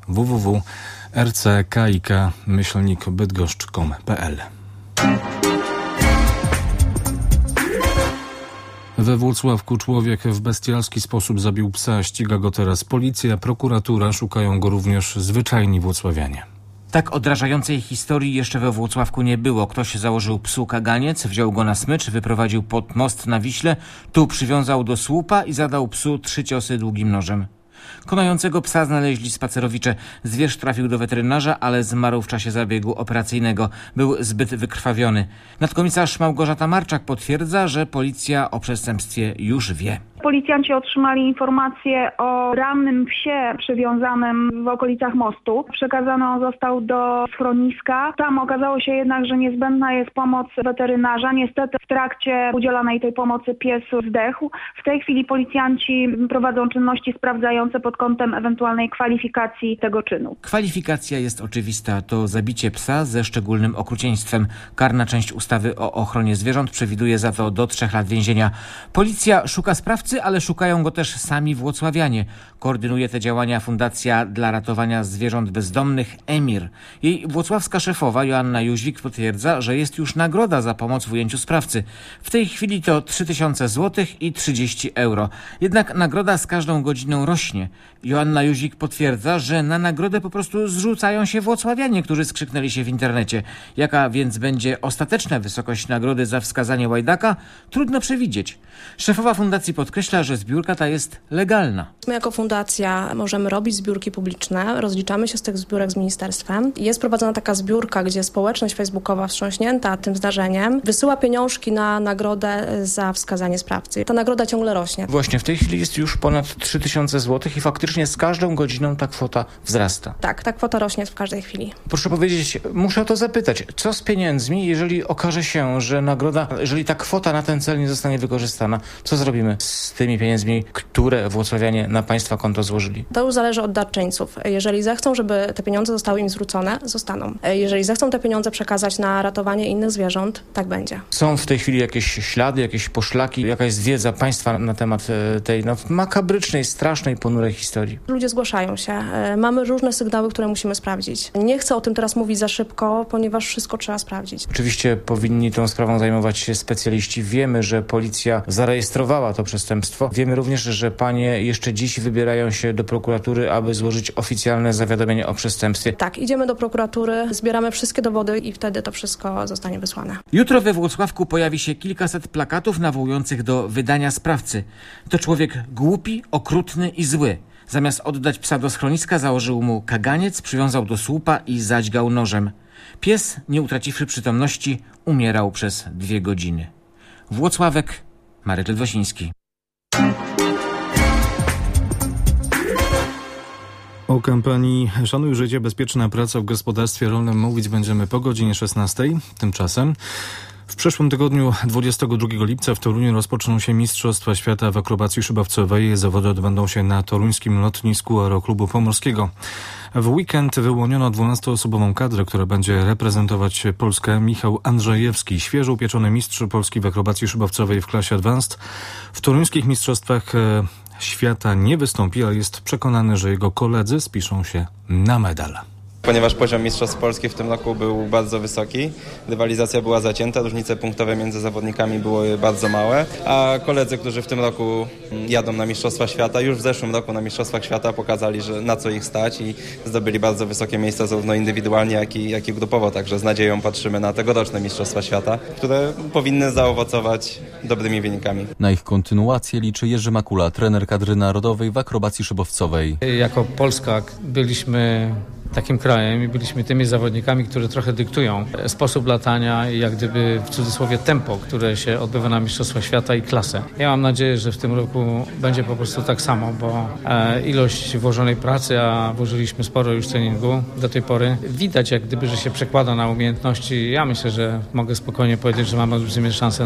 www.rckik-bydgoszcz.pl. We Włocławku człowiek w bestialski sposób zabił psa. Ściga go teraz policja, prokuratura. Szukają go również zwyczajni włocławianie. Tak odrażającej historii jeszcze we Włocławku nie było. Ktoś założył psu kaganiec, wziął go na smycz, wyprowadził pod most na Wiśle, tu przywiązał do słupa i zadał psu 3 ciosy długim nożem. Konającego psa znaleźli spacerowicze. Zwierz trafił do weterynarza, ale zmarł w czasie zabiegu operacyjnego. Był zbyt wykrwawiony. Nadkomisarz Małgorzata Marczak potwierdza, że policja o przestępstwie już wie. Policjanci otrzymali informację o rannym psie przywiązanym w okolicach mostu. Przekazany on został do schroniska. Tam okazało się jednak, że niezbędna jest pomoc weterynarza. Niestety w trakcie udzielanej tej pomocy pies zdechł. W tej chwili policjanci prowadzą czynności sprawdzające pod kątem ewentualnej kwalifikacji tego czynu. Kwalifikacja jest oczywista. To zabicie psa ze szczególnym okrucieństwem. Karna część ustawy o ochronie zwierząt przewiduje za to do 3 lat więzienia. Policja szuka sprawcy, ale szukają go też sami włocławianie. Koordynuje te działania Fundacja dla Ratowania Zwierząt Bezdomnych EMIR. Jej włocławska szefowa Joanna Jóźwik potwierdza, że jest już nagroda za pomoc w ujęciu sprawcy. W tej chwili to 3000 zł i 30 euro. Jednak nagroda z każdą godziną rośnie. Joanna Jóźwik potwierdza, że na nagrodę po prostu zrzucają się włocławianie, którzy skrzyknęli się w internecie. Jaka więc będzie ostateczna wysokość nagrody za wskazanie łajdaka? Trudno przewidzieć. Szefowa fundacji podkreśla, że zbiórka ta jest legalna. My jako fundacja możemy robić zbiórki publiczne, rozliczamy się z tych zbiórek z ministerstwem. Jest prowadzona taka zbiórka, gdzie społeczność facebookowa wstrząśnięta tym zdarzeniem wysyła pieniążki na nagrodę za wskazanie sprawcy. Ta nagroda ciągle rośnie. Właśnie w tej chwili jest już ponad 3000 zł i faktycznie z każdą godziną ta kwota wzrasta. Tak, ta kwota rośnie w każdej chwili. Proszę powiedzieć, muszę o to zapytać, co z pieniędzmi, jeżeli okaże się, że nagroda, jeżeli ta kwota na ten cel nie zostanie wykorzystana, co zrobimy z tymi pieniędzmi, które włocławianie na państwa konto złożyli? To już zależy od darczyńców. Jeżeli zechcą, żeby te pieniądze zostały im zwrócone, zostaną. Jeżeli zechcą te pieniądze przekazać na ratowanie innych zwierząt, tak będzie. Są w tej chwili jakieś ślady, jakieś poszlaki, jaka jest wiedza państwa na temat tej makabrycznej, strasznej, ponurej historii? Ludzie zgłaszają się. Mamy różne sygnały, które musimy sprawdzić. Nie chcę o tym teraz mówić za szybko, ponieważ wszystko trzeba sprawdzić. Oczywiście powinni tą sprawą zajmować się specjaliści. Wiemy, że policja zarejestrowała to przestępstwo. Wiemy również, że panie jeszcze dziś wybierają się do prokuratury, aby złożyć oficjalne zawiadomienie o przestępstwie. Tak, idziemy do prokuratury, zbieramy wszystkie dowody i wtedy to wszystko zostanie wysłane. Jutro we Włocławku pojawi się kilkaset plakatów nawołujących do wydania sprawcy. To człowiek głupi, okrutny i zły. Zamiast oddać psa do schroniska, założył mu kaganiec, przywiązał do słupa i zadźgał nożem. Pies, nie utraciwszy przytomności, umierał przez 2 godziny. Włocławek, Marek Ledwosiński. O kampanii Szanuj życie, bezpieczna praca w gospodarstwie rolnym mówić będziemy po godzinie 16. Tymczasem w przyszłym tygodniu 22 lipca w Toruniu rozpoczną się Mistrzostwa Świata w akrobacji szybowcowej. Zawody odbędą się na toruńskim lotnisku Aeroklubu Pomorskiego. W weekend wyłoniono 12-osobową kadrę, która będzie reprezentować Polskę. Michał Andrzejewski, świeżo upieczony mistrz Polski w akrobacji szybowcowej w klasie Advanced. W toruńskich mistrzostwach świata nie wystąpi, ale jest przekonany, że jego koledzy spiszą się na medal. Ponieważ poziom mistrzostw Polski w tym roku był bardzo wysoki, rywalizacja była zacięta, różnice punktowe między zawodnikami były bardzo małe, a koledzy, którzy w tym roku jadą na Mistrzostwa Świata, już w zeszłym roku na Mistrzostwach Świata pokazali, że na co ich stać i zdobyli bardzo wysokie miejsca zarówno indywidualnie, jak i grupowo, także z nadzieją patrzymy na tegoroczne Mistrzostwa Świata, które powinny zaowocować dobrymi wynikami. Na ich kontynuację liczy Jerzy Makula, trener kadry narodowej w akrobacji szybowcowej. Jako Polska byliśmy takim krajem i byliśmy tymi zawodnikami, którzy trochę dyktują sposób latania i jak gdyby w cudzysłowie tempo, które się odbywa na Mistrzostwach Świata i klasę. Ja mam nadzieję, że w tym roku będzie po prostu tak samo, bo ilość włożonej pracy, a włożyliśmy sporo już treningu do tej pory, widać jak gdyby, że się przekłada na umiejętności. Ja myślę, że mogę spokojnie powiedzieć, że mamy olbrzymie szanse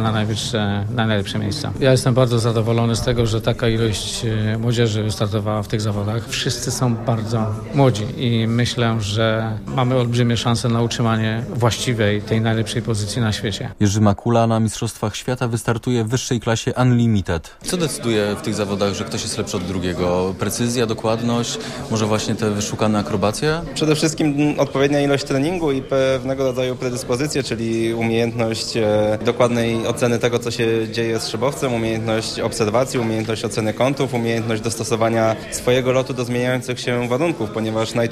na najlepsze miejsca. Ja jestem bardzo zadowolony z tego, że taka ilość młodzieży wystartowała w tych zawodach. Wszyscy są bardzo młodzi i myślę, że mamy olbrzymie szanse na utrzymanie właściwej, tej najlepszej pozycji na świecie. Jerzy Makula na Mistrzostwach Świata wystartuje w wyższej klasie Unlimited. Co decyduje w tych zawodach, że ktoś jest lepszy od drugiego? Precyzja, dokładność, może właśnie te wyszukane akrobacje? Przede wszystkim odpowiednia ilość treningu i pewnego rodzaju predyspozycje, czyli umiejętność dokładnej oceny tego, co się dzieje z szybowcem, umiejętność obserwacji, umiejętność oceny kątów, umiejętność dostosowania swojego lotu do zmieniających się warunków, ponieważ najtrudniejsze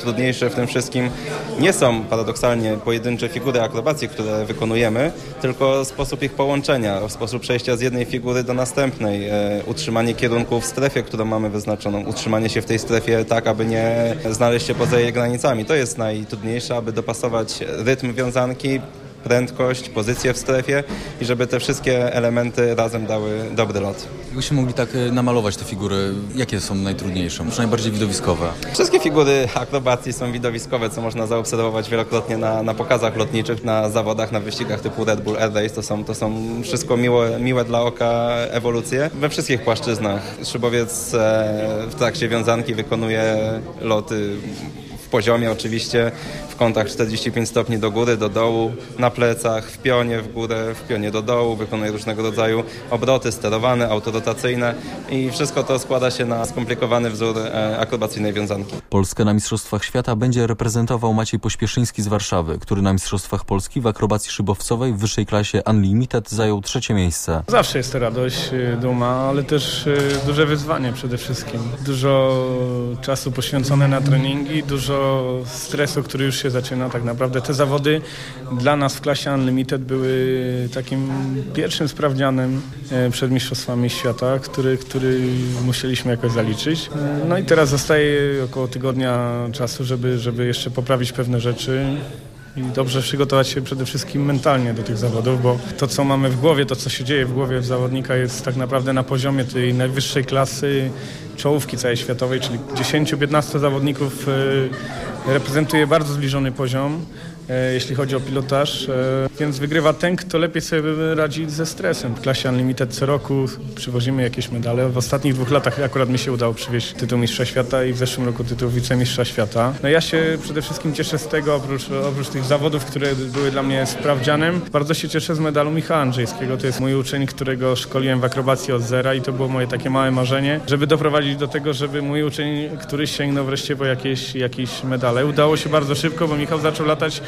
w tym wszystkim nie są paradoksalnie pojedyncze figury akrobacji, które wykonujemy, tylko sposób ich połączenia, sposób przejścia z jednej figury do następnej, utrzymanie kierunku w strefie, którą mamy wyznaczoną, utrzymanie się w tej strefie tak, aby nie znaleźć się poza jej granicami. To jest najtrudniejsze, aby dopasować rytm wiązanki, prędkość, pozycję w strefie i żeby te wszystkie elementy razem dały dobry lot. Jakbyśmy mogli tak namalować te figury, jakie są najtrudniejsze, może najbardziej widowiskowe? Wszystkie figury akrobacji są widowiskowe, co można zaobserwować wielokrotnie na pokazach lotniczych, na zawodach, na wyścigach typu Red Bull Air Race. To są wszystko miłe dla oka ewolucje. We wszystkich płaszczyznach. Szybowiec w trakcie wiązanki wykonuje loty w poziomie oczywiście, w kątach 45 stopni do góry, do dołu, na plecach, w pionie w górę, w pionie do dołu, wykonuje różnego rodzaju obroty sterowane, autorotacyjne i wszystko to składa się na skomplikowany wzór akrobacyjnej wiązanki. Polskę na Mistrzostwach Świata będzie reprezentował Maciej Pośpieszyński z Warszawy, który na Mistrzostwach Polski w akrobacji szybowcowej w wyższej klasie Unlimited zajął 3. miejsce. Zawsze jest to radość, duma, ale też duże wyzwanie przede wszystkim. Dużo czasu poświęcone na treningi, dużo stresu, który już się zaczyna. Tak naprawdę te zawody dla nas w klasie Unlimited były takim pierwszym sprawdzianem przed Mistrzostwami Świata, który musieliśmy jakoś zaliczyć. No i teraz zostaje około tygodnia czasu, żeby jeszcze poprawić pewne rzeczy i dobrze przygotować się przede wszystkim mentalnie do tych zawodów, bo to, co mamy w głowie, to, co się dzieje w głowie zawodnika, jest tak naprawdę na poziomie tej najwyższej klasy czołówki całej światowej, czyli 10-15 zawodników reprezentuje bardzo zbliżony poziom, jeśli chodzi o pilotaż, więc wygrywa ten, kto lepiej sobie radzi ze stresem. W klasie Unlimited co roku przywozimy jakieś medale. W ostatnich 2 latach akurat mi się udało przywieźć tytuł Mistrza Świata i w zeszłym roku tytuł Wicemistrza Świata. No ja się przede wszystkim cieszę z tego, oprócz tych zawodów, które były dla mnie sprawdzianem, bardzo się cieszę z medalu Michała Andrzejskiego. To jest mój uczeń, którego szkoliłem w akrobacji od zera i to było moje takie małe marzenie, żeby doprowadzić do tego, żeby mój uczeń, który sięgnął wreszcie po jakieś medale. Udało się bardzo szybko, bo Michał zaczął latać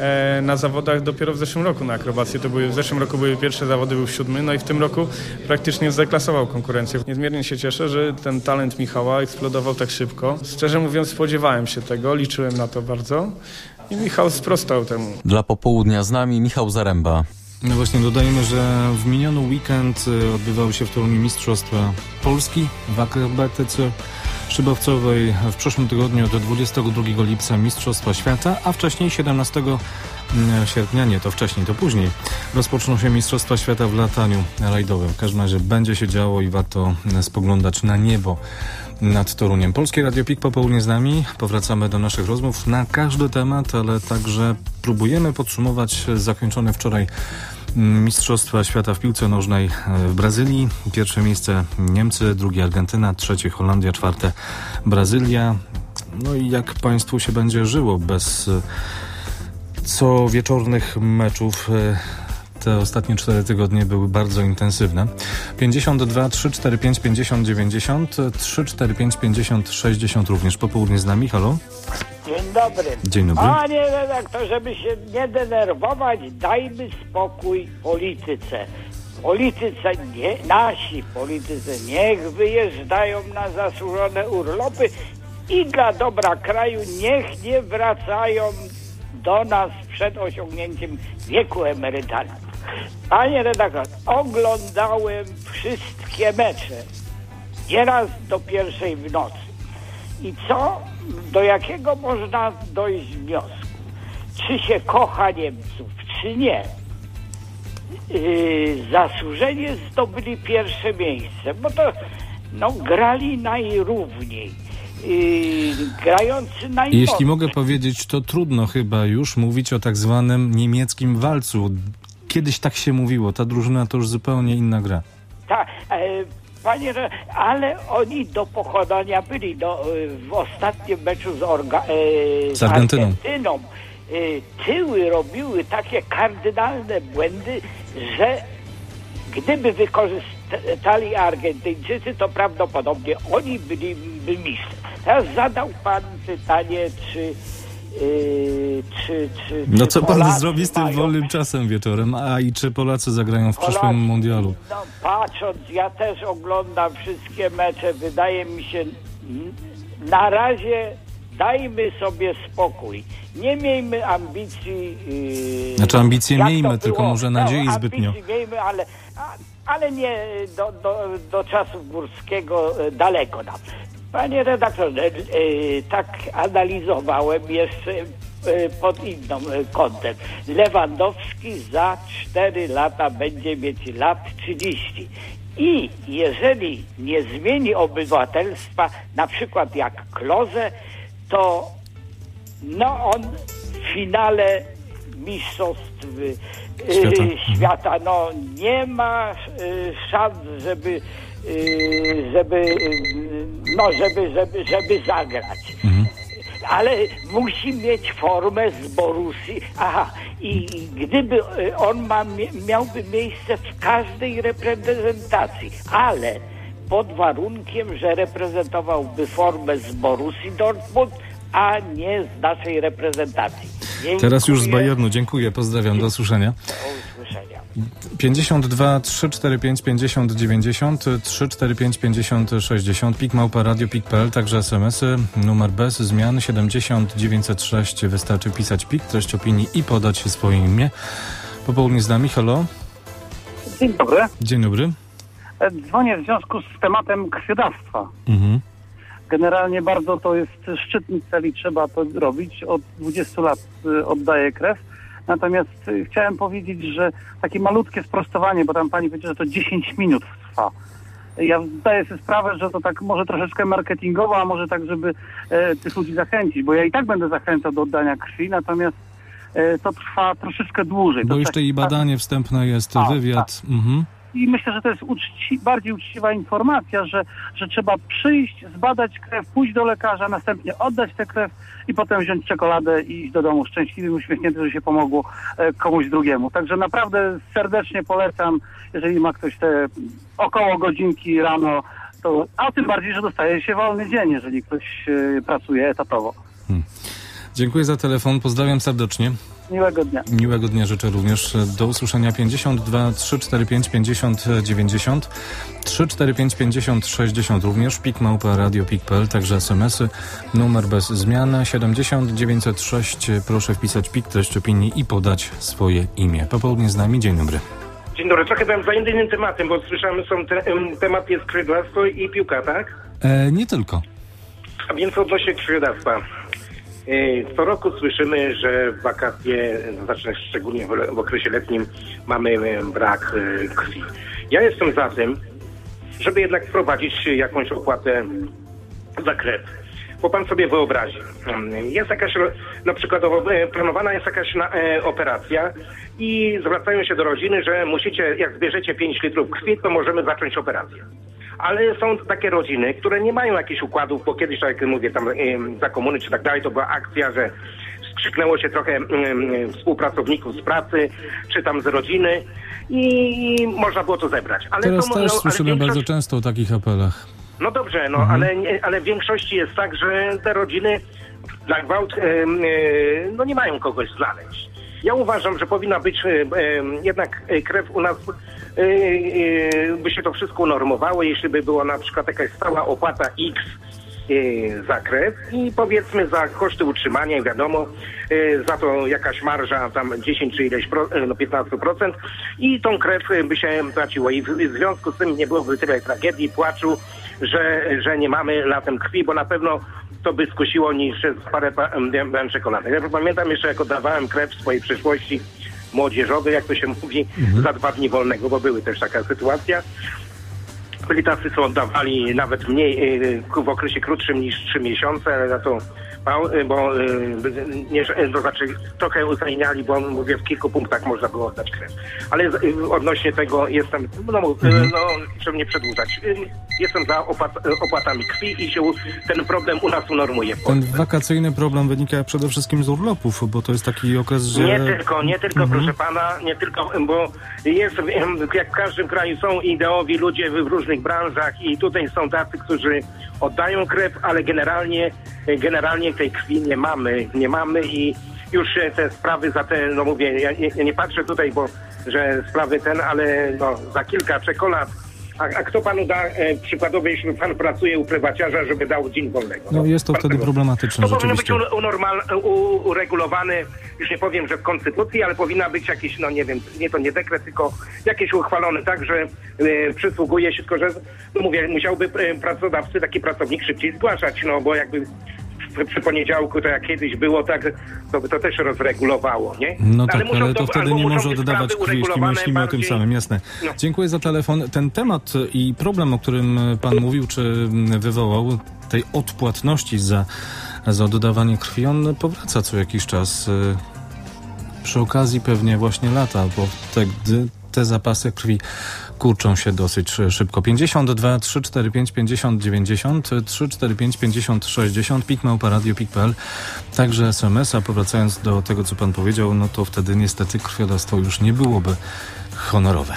na zawodach dopiero w zeszłym roku na akrobację. W zeszłym roku były pierwsze zawody, był 7, no i w tym roku praktycznie zaklasował konkurencję. Niezmiernie się cieszę, że ten talent Michała eksplodował tak szybko. Szczerze mówiąc, spodziewałem się tego, liczyłem na to bardzo i Michał sprostał temu. Dla popołudnia z nami Michał Zaręba. No właśnie, dodajmy, że w miniony weekend odbywały się w Toruniu Mistrzostwa Polski w akrobatyce szybowcowej. W przyszłym tygodniu do 22 lipca Mistrzostwa Świata, a wcześniej 17 sierpnia, nie to wcześniej, to później, rozpoczną się Mistrzostwa Świata w lataniu rajdowym. W każdym razie będzie się działo i warto spoglądać na niebo nad Toruniem. Polskie Radio PIK popołudnie z nami. Powracamy do naszych rozmów na każdy temat, ale także próbujemy podsumować zakończone wczoraj Mistrzostwa Świata w piłce nożnej w Brazylii. 1. miejsce Niemcy, 2. Argentyna, 3. Holandia, 4. Brazylia. No i jak państwu się będzie żyło bez co wieczornych meczów? Te ostatnie 4 tygodnie były bardzo intensywne. 52 345 50 90 345 50 60 również popołudnie z nami. Halo? Dzień dobry. Dzień dobry. Panie redaktorze, żeby się nie denerwować, dajmy spokój polityce. Polityce, nasi politycy niech wyjeżdżają na zasłużone urlopy i dla dobra kraju niech nie wracają do nas przed osiągnięciem wieku emerytalnego. Panie redaktorze, oglądałem wszystkie mecze, nieraz do 1:00 w nocy. I do jakiego można dojść wniosku? Czy się kocha Niemców, czy nie? Zasłużenie zdobyli 1. miejsce, bo to grali najrówniej. Grający najmocniej. Jeśli mogę powiedzieć, to trudno chyba już mówić o tak zwanym niemieckim walcu. Kiedyś tak się mówiło, ta drużyna to już zupełnie inna gra. Tak, panie, ale oni do pokonania byli w ostatnim meczu z Argentyną. Tyły robiły takie kardynalne błędy, że gdyby wykorzystali Argentyńczycy, to prawdopodobnie oni byliby mistrzem. Teraz zadał pan pytanie, czy no co pan Polacy zrobi z tym wolnym czasem wieczorem, a i czy Polacy zagrają w przyszłym mundialu? No, patrząc, ja też oglądam wszystkie mecze, wydaje mi się na razie dajmy sobie spokój. Nie miejmy ambicji. Znaczy ambicje miejmy, tylko może nadziei zbytnio. Miejmy, ale nie do czasów Górskiego daleko nam. Panie redaktorze, tak analizowałem jeszcze pod innym kątem. Lewandowski za 4 lata będzie mieć lat 30. I jeżeli nie zmieni obywatelstwa, na przykład jak Klose, to on w finale mistrzostw świata nie ma szans, żeby zagrać. Ale musi mieć formę z Borussii. I gdyby on miałby miejsce w każdej reprezentacji, ale pod warunkiem, że reprezentowałby formę z Borussii Dortmund, a nie z naszej reprezentacji. Dziękuję. Teraz już z Bayernu. Dziękuję, pozdrawiam, do usłyszenia. Do usłyszenia. 52 345 50 90 345 50 60 pik@radiopik.pl, także SMS-y, numer bez zmian 70 906, wystarczy pisać pik, treść opinii i podać swoje imię. Popołudnie z nami, halo. Dzień dobry. Dzień dobry. Dzwonię w związku z tematem krwiodawstwa. Generalnie bardzo to jest szczytny cel i trzeba to robić. Od 20 lat oddaję krew. Natomiast chciałem powiedzieć, że takie malutkie sprostowanie, bo tam pani powiedziała, że to 10 minut trwa. Ja zdaję sobie sprawę, że to tak może troszeczkę marketingowo, a może tak, żeby tych ludzi zachęcić, bo ja i tak będę zachęcał do oddania krwi, natomiast to trwa troszeczkę dłużej. Bo jeszcze i badanie wstępne jest, wywiad. Tak. I myślę, że to jest bardziej uczciwa informacja, że trzeba przyjść, zbadać krew, pójść do lekarza, następnie oddać tę krew i potem wziąć czekoladę i iść do domu szczęśliwym, uśmiechnięty, że się pomogło komuś drugiemu. Także naprawdę serdecznie polecam, jeżeli ma ktoś te około godzinki rano, to, a tym bardziej, że dostaje się wolny dzień, jeżeli ktoś pracuje etatowo. Dziękuję za telefon, pozdrawiam serdecznie. Miłego dnia. Miłego dnia życzę również. Do usłyszenia. 52 345 50 90 345 50 60 również pik@radiopik.pl, także SMS-y, numer bez zmian 70 906. Proszę wpisać pik, treść opinii i podać swoje imię. Popołudnie z nami, dzień dobry. Dzień dobry, trochę byłem zajęty innym tematem, bo słyszałem, temat jest krwiodawstwo i piłka, tak? Nie tylko. A więc odnośnie krwiodawstwa. Co roku słyszymy, że w wakacje, szczególnie w okresie letnim, mamy brak krwi. Ja jestem za tym, żeby jednak wprowadzić jakąś opłatę za krew. Bo pan sobie wyobrazi, jest jakaś, na przykład planowana jest jakaś operacja i zwracają się do rodziny, że musicie, jak zbierzecie 5 litrów krwi, to możemy zacząć operację. Ale są takie rodziny, które nie mają jakichś układów, bo kiedyś, tak jak mówię, tam za komuny czy tak dalej, to była akcja, że skrzyknęło się trochę współpracowników z pracy, czy tam z rodziny i można było to zebrać. Ale teraz to, też słyszymy bardzo często o takich apelach. No dobrze, ale w większości jest tak, że te rodziny dla gwałt nie mają kogoś znaleźć. Ja uważam, że powinna być jednak krew u nas, by się to wszystko unormowało, jeśli by była na przykład jakaś stała opłata X za krew i powiedzmy za koszty utrzymania, wiadomo, za to jakaś marża tam 10 czy ileś 15% i tą krew by się traciło i w związku z tym nie byłoby tyle tragedii, płaczu, że nie mamy latem krwi, bo na pewno to by skusiło niż parę czekolady. Ja pamiętam jeszcze, jak oddawałem krew w swojej przeszłości młodzieżowej, jak to się mówi, za 2 dni wolnego, bo były też taka sytuacja. Byli tacy, co oddawali nawet mniej, w okresie krótszym niż 3 miesiące, ale za to bo to znaczy trochę utajniali, bo mówię, w kilku punktach można było oddać krew. Ale odnośnie tego jestem, żeby nie przedłużać, jestem za opłatami krwi i się ten problem u nas unormuje. Ten wakacyjny problem wynika przede wszystkim z urlopów, bo to jest taki okres, że... Nie tylko, proszę pana, nie tylko, bo jest, jak w każdym kraju są ideowi ludzie w różnych branżach i tutaj są tacy, którzy oddają krew, ale generalnie tej krwi nie mamy i już te sprawy za te, mówię, ja nie patrzę tutaj, bo że sprawy ale za kilka czekolad A kto panu da, przykładowo, jeśli pan pracuje u prywaciarza, żeby dał dzień wolnego? No jest to wtedy problematyczne, to powinno być rzeczywiście. uregulowane, już nie powiem, że w konstytucji, ale powinna być jakiś, no nie wiem, nie dekret, tylko jakieś uchwalone tak, że przysługuje się, tylko że, no mówię, musiałby pracodawcy, taki pracownik szybciej zgłaszać, no bo jakby przy poniedziałku, to jak kiedyś było, tak, to by to też rozregulowało, nie? No tak, ale to wtedy nie może oddawać krwi, jeśli myślimy o tym samym, jasne. No. Dziękuję za telefon. Ten temat i problem, o którym pan mówił, czy wywołał, tej odpłatności za oddawanie krwi, on powraca co jakiś czas. Przy okazji pewnie właśnie lata, bo te zapasy krwi kurczą się dosyć szybko. 52 345 50 90 345 50 60 pik@radio.pl, także SMS, a powracając do tego, co pan powiedział, no to wtedy niestety krwiodawstwo już nie byłoby honorowe.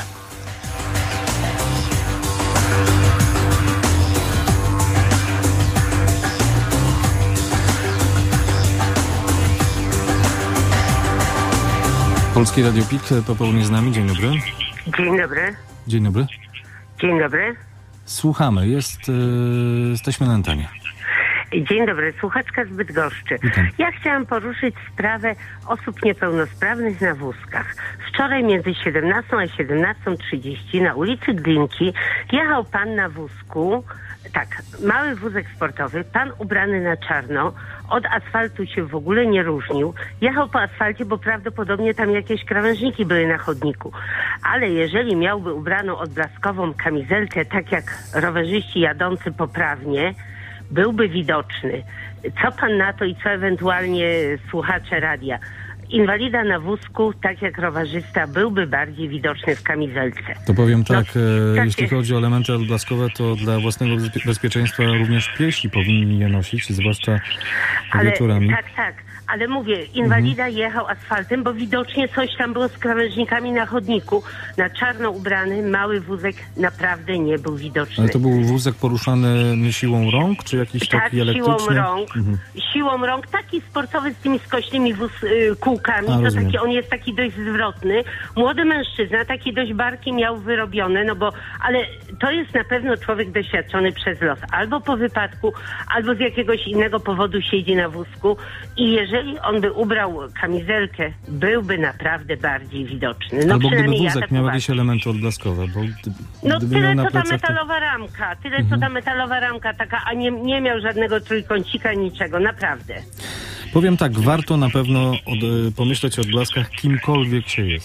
Polskie Radio PIK, popołudnie z nami. Dzień dobry. Dzień dobry. Dzień dobry. Dzień dobry. Słuchamy, jesteśmy na antenie. Dzień dobry, słuchaczka z Bydgoszczy. Witam. Ja chciałam poruszyć sprawę osób niepełnosprawnych na wózkach. Wczoraj między 17 a 17:30 na ulicy Glinki jechał pan na wózku, tak, mały wózek sportowy, pan ubrany na czarno, od asfaltu się w ogóle nie różnił. Jechał po asfalcie, bo prawdopodobnie tam jakieś krawężniki były na chodniku. Ale jeżeli miałby ubraną odblaskową kamizelkę, tak jak rowerzyści jadący poprawnie, byłby widoczny. Co pan na to i co ewentualnie słuchacze radia? Inwalida na wózku, tak jak rowerzysta, byłby bardziej widoczny w kamizelce. To powiem tak, jeśli chodzi o elementy odblaskowe, to dla własnego bezpieczeństwa również piesi powinni je nosić, zwłaszcza wieczorami. Tak, ale mówię, inwalida jechał asfaltem, bo widocznie coś tam było z krawężnikami na chodniku. Na czarno ubrany, mały wózek naprawdę nie był widoczny. Ale to był wózek poruszany siłą rąk, czy jakiś taki elektryczny? Siłą rąk, taki sportowy z tymi skośnymi kółkami. On jest taki dość zwrotny. Młody mężczyzna, taki dość barki miał wyrobione, ale to jest na pewno człowiek doświadczony przez los. Albo po wypadku, albo z jakiegoś innego powodu siedzi na wózku i jeżeli on by ubrał kamizelkę, byłby naprawdę bardziej widoczny. Albo gdyby wózek miał jakieś elementy odblaskowe. Bo tyle co ta metalowa ramka. Co ta metalowa ramka taka, a nie miał żadnego trójkącika, niczego. Naprawdę. Powiem tak, warto na pewno pomyśleć o odblaskach, kimkolwiek się jest.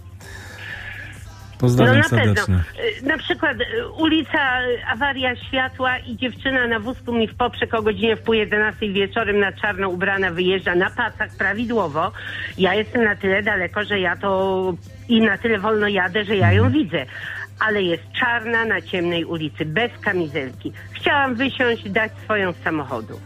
Pozdrawiam serdecznie. Na przykład ulica, awaria światła i dziewczyna na wózku mi w poprzek o godzinie 10:30 wieczorem na czarno ubrana wyjeżdża na pacach prawidłowo. Ja jestem na tyle daleko, że ja to i na tyle wolno jadę, że ja ją widzę. Ale jest czarna na ciemnej ulicy, bez kamizelki. Chciałam wysiąść, dać swoją z samochodu.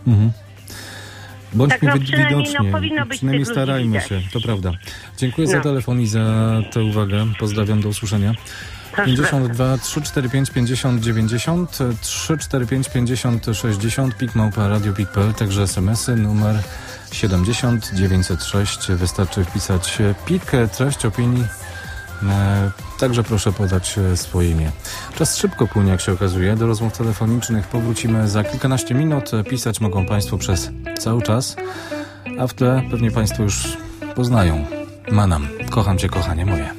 Bądźmy widoczni, powinno być przynajmniej starajmy się, to prawda. Dziękuję za telefon i za tę uwagę. Pozdrawiam, do usłyszenia. 52 345 50 90 345 50 60 pik@radio.pl, także SMS-y numer 70 906. Wystarczy wpisać PIK, treść opinii. Także proszę podać swoje imię. Czas szybko płynie, jak się okazuje. Do rozmów telefonicznych powrócimy za kilkanaście minut. Pisać mogą Państwo przez cały czas, a w tle pewnie Państwo już poznają Manam. Kocham Cię, kochanie moje.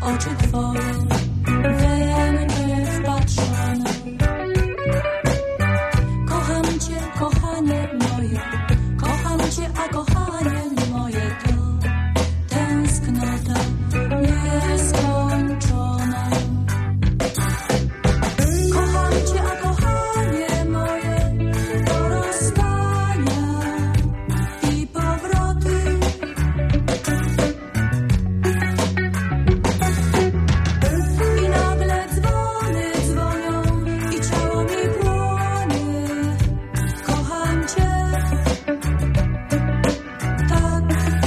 oczy twoje we mnie wpatrzone. Kocham cię, kochanie moje, kocham cię, a kochanie moje to tęsknota nieskończona. Kocham cię, a kochanie moje to rozstania i powroty. I nagle dzwony dzwonią i ciało mi płonie. Kocham cię, tak,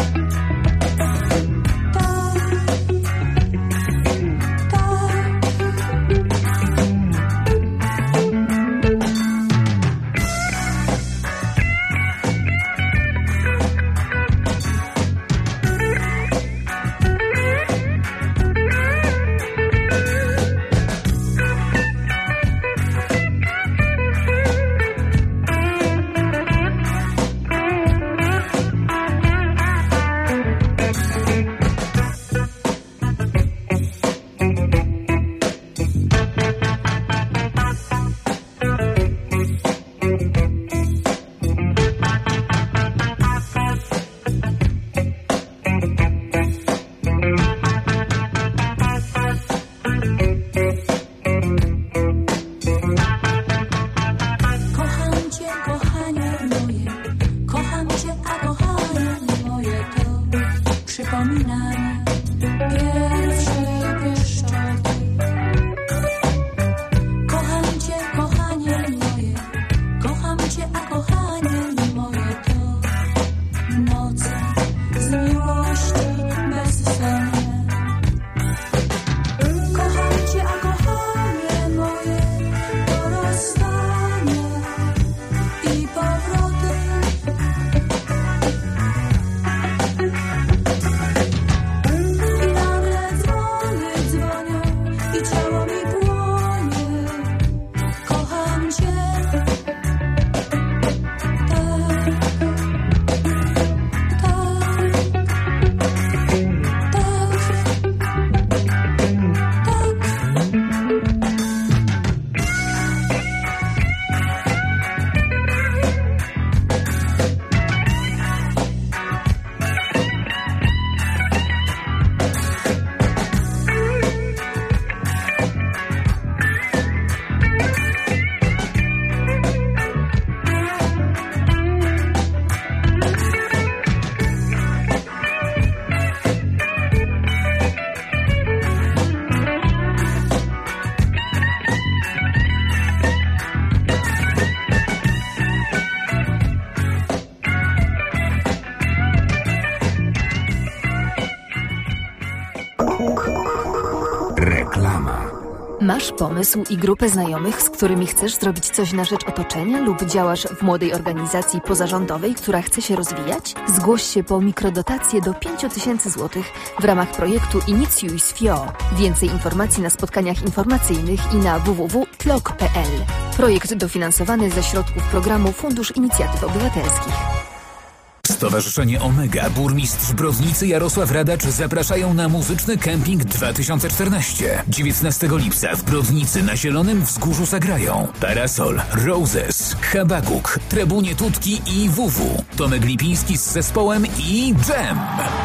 przypominanie pierwszej pieszczoty. Kocham cię, kochanie moje, kocham cię, a kochanie moje to noce z miłości bezsenne. Kocham cię, a kochanie moje to rozstanie i powroty. Masz pomysł i grupę znajomych, z którymi chcesz zrobić coś na rzecz otoczenia lub działasz w młodej organizacji pozarządowej, która chce się rozwijać? Zgłoś się po mikrodotację do 5000 zł w ramach projektu Inicjuj SFIO. Więcej informacji na spotkaniach informacyjnych i na www.tlok.pl. Projekt dofinansowany ze środków programu Fundusz Inicjatyw Obywatelskich. Stowarzyszenie Omega, burmistrz Brodnicy Jarosław Radacz zapraszają na muzyczny kemping 2014. 19 lipca w Brodnicy na Zielonym Wzgórzu zagrają Parasol, Roses, Habakuk, Trebunie Tutki i WW. Tomek Lipiński z zespołem i Jam.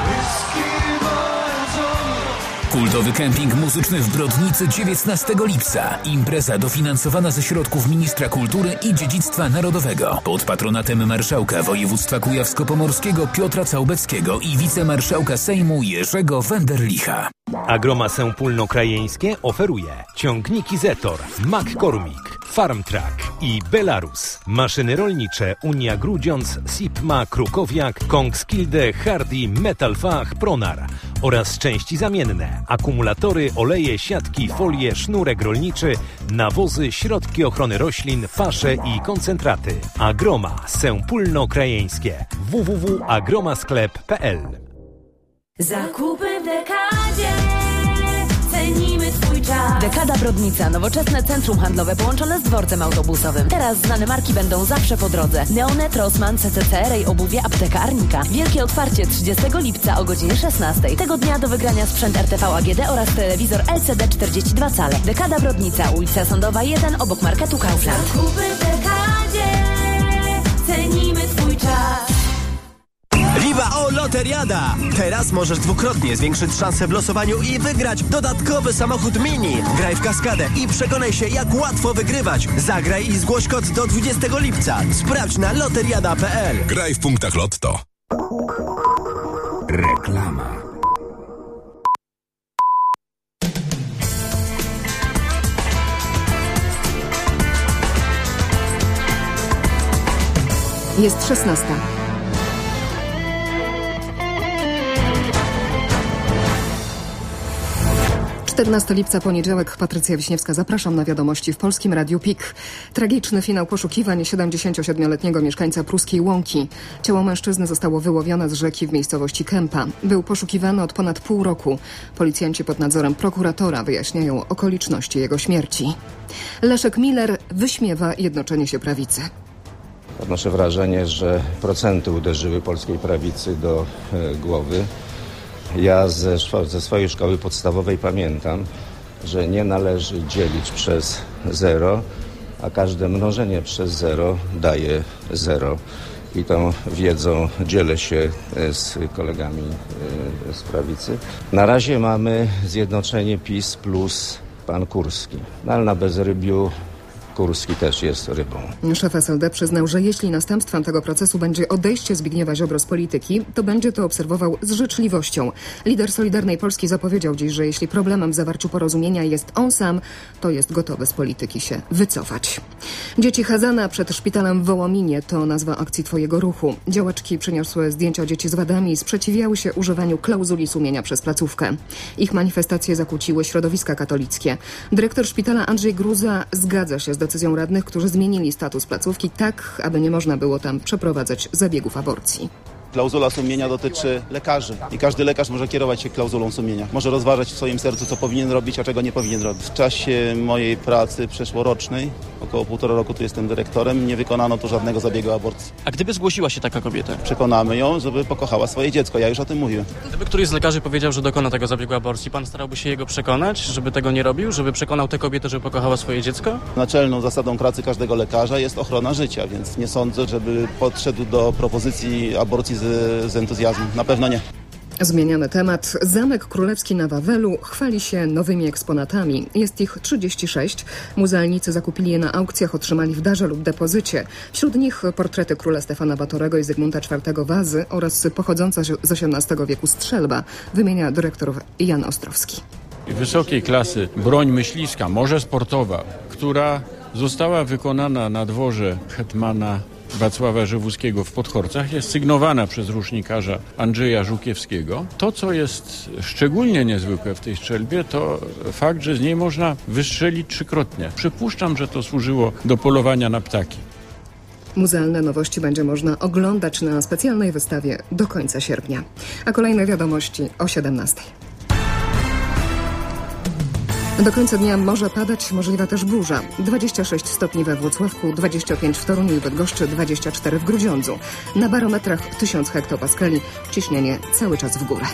Kultowy kemping muzyczny w Brodnicy 19 lipca. Impreza dofinansowana ze środków Ministra Kultury i Dziedzictwa Narodowego. Pod patronatem marszałka województwa kujawsko-pomorskiego Piotra Całbeckiego i wicemarszałka Sejmu Jerzego Wenderlicha. Agroma Sępólno-Krajeńskie oferuje ciągniki Zetor, McCormick, Farmtrack i Belarus. Maszyny rolnicze Unia Grudziądz, Sipma, Krukowiak, Kongskilde, Hardy, Metalfach, Pronar oraz części zamienne, akumulatory, oleje, siatki, folie, sznurek rolniczy, nawozy, środki ochrony roślin, pasze i koncentraty. Agroma Sępólno-Krajeńskie. www.agromasklep.pl. Zakupy w Dekadzie, cenimy Twój czas. Dekada Brodnica, nowoczesne centrum handlowe połączone z dworcem autobusowym. Teraz znane marki będą zawsze po drodze. Neonet, Rossmann, CCC, Rej Obuwie, Apteka Arnika. Wielkie otwarcie 30 lipca o godzinie 16. Tego dnia do wygrania sprzęt RTV AGD oraz telewizor LCD 42 cale. Dekada Brodnica, ulica Sądowa 1 obok marketu Kaufland. Zakupy w Dekadzie, cenimy Twój czas. Viva o Loteriada! Teraz możesz dwukrotnie zwiększyć szanse w losowaniu i wygrać dodatkowy samochód mini. Graj w kaskadę i przekonaj się, jak łatwo wygrywać. Zagraj i zgłoś kod do 20 lipca. Sprawdź na loteriada.pl. Graj w punktach Lotto. Reklama. Jest 16. Lipca, poniedziałek. Patrycja Wiśniewska. Zapraszam na wiadomości w Polskim Radiu PIK. Tragiczny finał poszukiwań 77-letniego mieszkańca Pruskiej Łąki. Ciało mężczyzny zostało wyłowione z rzeki w miejscowości Kępa. Był poszukiwany od ponad pół roku. Policjanci pod nadzorem prokuratora wyjaśniają okoliczności jego śmierci. Leszek Miller wyśmiewa jednoczenie się prawicy. Odnoszę wrażenie, że procenty uderzyły polskiej prawicy do głowy. Ja ze swojej szkoły podstawowej pamiętam, że nie należy dzielić przez 0, a każde mnożenie przez 0 daje 0. I tą wiedzą dzielę się z kolegami z prawicy. Na razie mamy zjednoczenie PiS plus pan Kurski, ale na bezrybiu Kurski też jest rybą. Szef SLD przyznał, że jeśli następstwem tego procesu będzie odejście Zbigniewa Ziobro z polityki, to będzie to obserwował z życzliwością. Lider Solidarnej Polski zapowiedział dziś, że jeśli problemem w zawarciu porozumienia jest on sam, to jest gotowy z polityki się wycofać. Dzieci Hazana przed szpitalem w Wołominie to nazwa akcji Twojego ruchu. Działaczki przyniosły zdjęcia dzieci z wadami i sprzeciwiały się używaniu klauzuli sumienia przez placówkę. Ich manifestacje zakłóciły środowiska katolickie. Dyrektor szpitala Andrzej Gruza zgadza się z decyzją radnych, którzy zmienili status placówki tak, aby nie można było tam przeprowadzać zabiegów aborcji. Klauzula sumienia dotyczy lekarzy i każdy lekarz może kierować się klauzulą sumienia. Może rozważać w swoim sercu, co powinien robić, a czego nie powinien robić. W czasie mojej pracy przeszłorocznej, około 1,5 roku tu jestem dyrektorem, nie wykonano tu żadnego zabiegu aborcji. A gdyby zgłosiła się taka kobieta? Przekonamy ją, żeby pokochała swoje dziecko. Ja już o tym mówiłem. Gdyby któryś z lekarzy powiedział, że dokona tego zabiegu aborcji, pan starałby się jego przekonać, żeby tego nie robił? Żeby przekonał tę kobietę, żeby pokochała swoje dziecko? Naczelną zasadą pracy każdego lekarza jest ochrona życia, więc nie sądzę, żeby podszedł do propozycji aborcji z entuzjazmem. Na pewno nie. Zmieniamy temat. Zamek Królewski na Wawelu chwali się nowymi eksponatami. Jest ich 36. Muzealnicy zakupili je na aukcjach, otrzymali w darze lub depozycie. Wśród nich portrety króla Stefana Batorego i Zygmunta IV Wazy oraz pochodząca z XVIII wieku strzelba, wymienia dyrektor Jan Ostrowski. Wysokiej klasy broń myśliwska, może sportowa, która została wykonana na dworze hetmana Wacława Żywuskiego w Podhorcach, jest sygnowana przez rusznikarza Andrzeja Żukiewskiego. To, co jest szczególnie niezwykłe w tej strzelbie, to fakt, że z niej można wystrzelić 3-krotnie. Przypuszczam, że to służyło do polowania na ptaki. Muzealne nowości będzie można oglądać na specjalnej wystawie do końca sierpnia. A kolejne wiadomości o 17:00. Do końca dnia może padać, możliwa też burza. 26 stopni we Włocławku, 25 w Toruniu i Bydgoszczy, 24 w Grudziądzu. Na barometrach 1000 hektopaskali, ciśnienie cały czas w górę.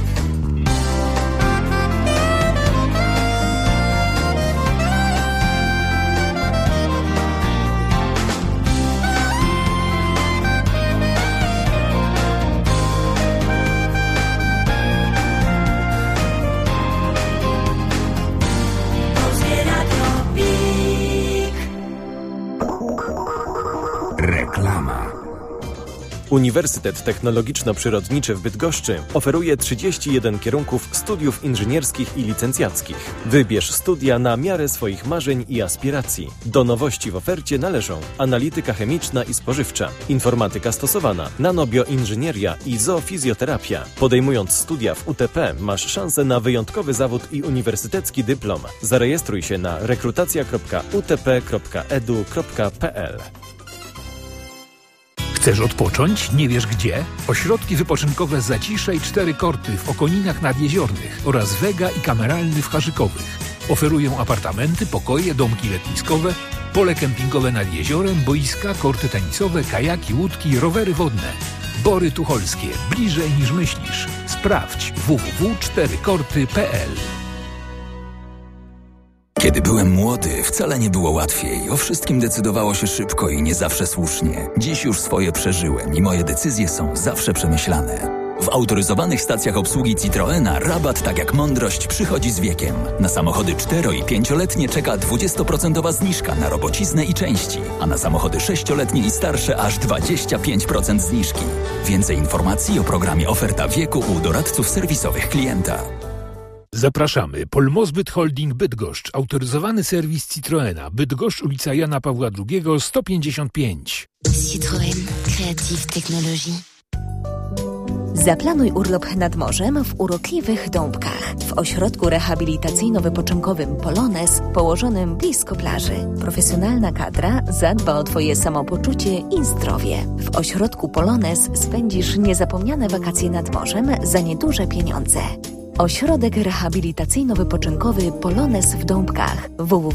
Uniwersytet Technologiczno-Przyrodniczy w Bydgoszczy oferuje 31 kierunków studiów inżynierskich i licencjackich. Wybierz studia na miarę swoich marzeń i aspiracji. Do nowości w ofercie należą analityka chemiczna i spożywcza, informatyka stosowana, nanobioinżynieria i zoofizjoterapia. Podejmując studia w UTP masz szansę na wyjątkowy zawód i uniwersytecki dyplom. Zarejestruj się na rekrutacja.utp.edu.pl. Chcesz odpocząć? Nie wiesz gdzie? Ośrodki wypoczynkowe Zacisze i 4 Korty w Okoninach Nadjeziornych oraz Wega i Kameralny w Harzykowych. Oferują apartamenty, pokoje, domki letniskowe, pole kempingowe nad jeziorem, boiska, korty tenisowe, kajaki, łódki, rowery wodne. Bory Tucholskie. Bliżej niż myślisz. Sprawdź www.4korty.pl. Kiedy byłem młody, wcale nie było łatwiej. O wszystkim decydowało się szybko i nie zawsze słusznie. Dziś już swoje przeżyłem i moje decyzje są zawsze przemyślane. W autoryzowanych stacjach obsługi Citroena rabat, tak jak mądrość, przychodzi z wiekiem. Na samochody 4- i 5-letnie czeka 20% zniżka na robociznę i części, a na samochody 6-letnie i starsze aż 25% zniżki. Więcej informacji o programie Oferta Wieku u doradców serwisowych klienta. Zapraszamy. Polmozbyt Holding Bydgoszcz. Autoryzowany serwis Citroena. Bydgoszcz, ulica Jana Pawła II, 155. Citroën. Creative Technologie. Zaplanuj urlop nad morzem w urokliwych Dąbkach. W ośrodku rehabilitacyjno-wypoczynkowym Polones, położonym blisko plaży. Profesjonalna kadra zadba o Twoje samopoczucie i zdrowie. W ośrodku Polones spędzisz niezapomniane wakacje nad morzem za nieduże pieniądze. Ośrodek rehabilitacyjno-wypoczynkowy Polones w Dąbkach.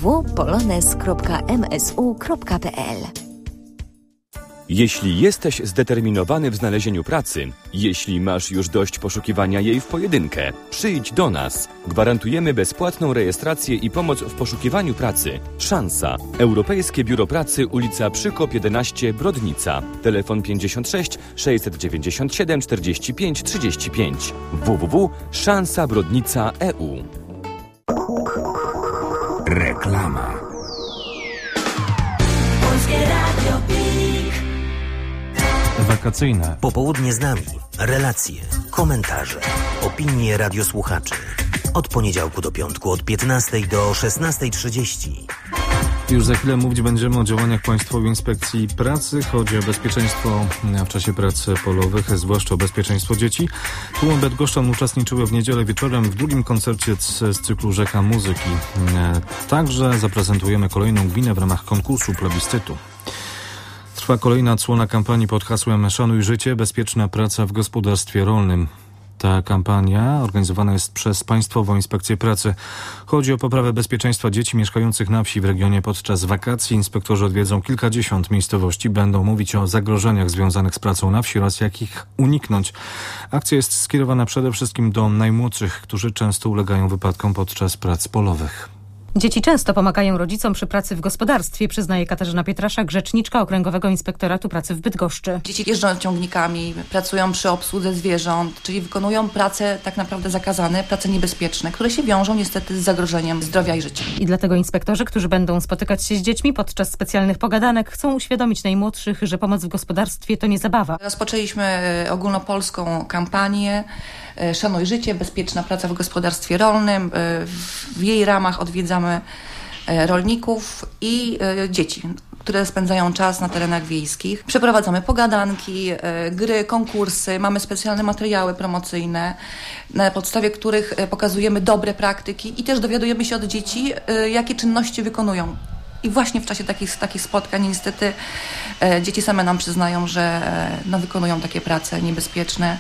www.polones.msu.pl. Jeśli jesteś zdeterminowany w znalezieniu pracy, jeśli masz już dość poszukiwania jej w pojedynkę, przyjdź do nas. Gwarantujemy bezpłatną rejestrację i pomoc w poszukiwaniu pracy. Szansa. Europejskie Biuro Pracy, ulica Przykop 11, Brodnica. Telefon 56 697 45 35. www.szansabrodnica.eu. Reklama. Polskie Radio PIK. Wakacyjne. Popołudnie z nami. Relacje, komentarze, opinie radiosłuchaczy. Od poniedziałku do piątku od 15 do 16:30. Już za chwilę mówić będziemy o działaniach Państwowej Inspekcji Pracy. Chodzi o bezpieczeństwo w czasie prac polowych, zwłaszcza o bezpieczeństwo dzieci. Tłumy bydgoszczan uczestniczyły w niedzielę wieczorem w drugim koncercie z cyklu Rzeka Muzyki. Także zaprezentujemy kolejną gminę w ramach konkursu plebiscytu. Trwa kolejna odsłona kampanii pod hasłem Szanuj życie, bezpieczna praca w gospodarstwie rolnym. Ta kampania organizowana jest przez Państwową Inspekcję Pracy. Chodzi o poprawę bezpieczeństwa dzieci mieszkających na wsi w regionie. Podczas wakacji inspektorzy odwiedzą kilkadziesiąt miejscowości. Będą mówić o zagrożeniach związanych z pracą na wsi oraz jak ich uniknąć. Akcja jest skierowana przede wszystkim do najmłodszych, którzy często ulegają wypadkom podczas prac polowych. Dzieci często pomagają rodzicom przy pracy w gospodarstwie, przyznaje Katarzyna Pietraszak, rzeczniczka Okręgowego Inspektoratu Pracy w Bydgoszczy. Dzieci jeżdżą ciągnikami, pracują przy obsłudze zwierząt, czyli wykonują prace tak naprawdę zakazane, prace niebezpieczne, które się wiążą niestety z zagrożeniem zdrowia i życia. I dlatego inspektorzy, którzy będą spotykać się z dziećmi podczas specjalnych pogadanek, chcą uświadomić najmłodszych, że pomoc w gospodarstwie to nie zabawa. Rozpoczęliśmy ogólnopolską kampanię Szanuj życie, bezpieczna praca w gospodarstwie rolnym. W jej ramach odwiedzamy rolników i dzieci, które spędzają czas na terenach wiejskich. Przeprowadzamy pogadanki, gry, konkursy, mamy specjalne materiały promocyjne, na podstawie których pokazujemy dobre praktyki i też dowiadujemy się od dzieci, jakie czynności wykonują. I właśnie w czasie takich spotkań niestety dzieci same nam przyznają, że wykonują takie prace niebezpieczne,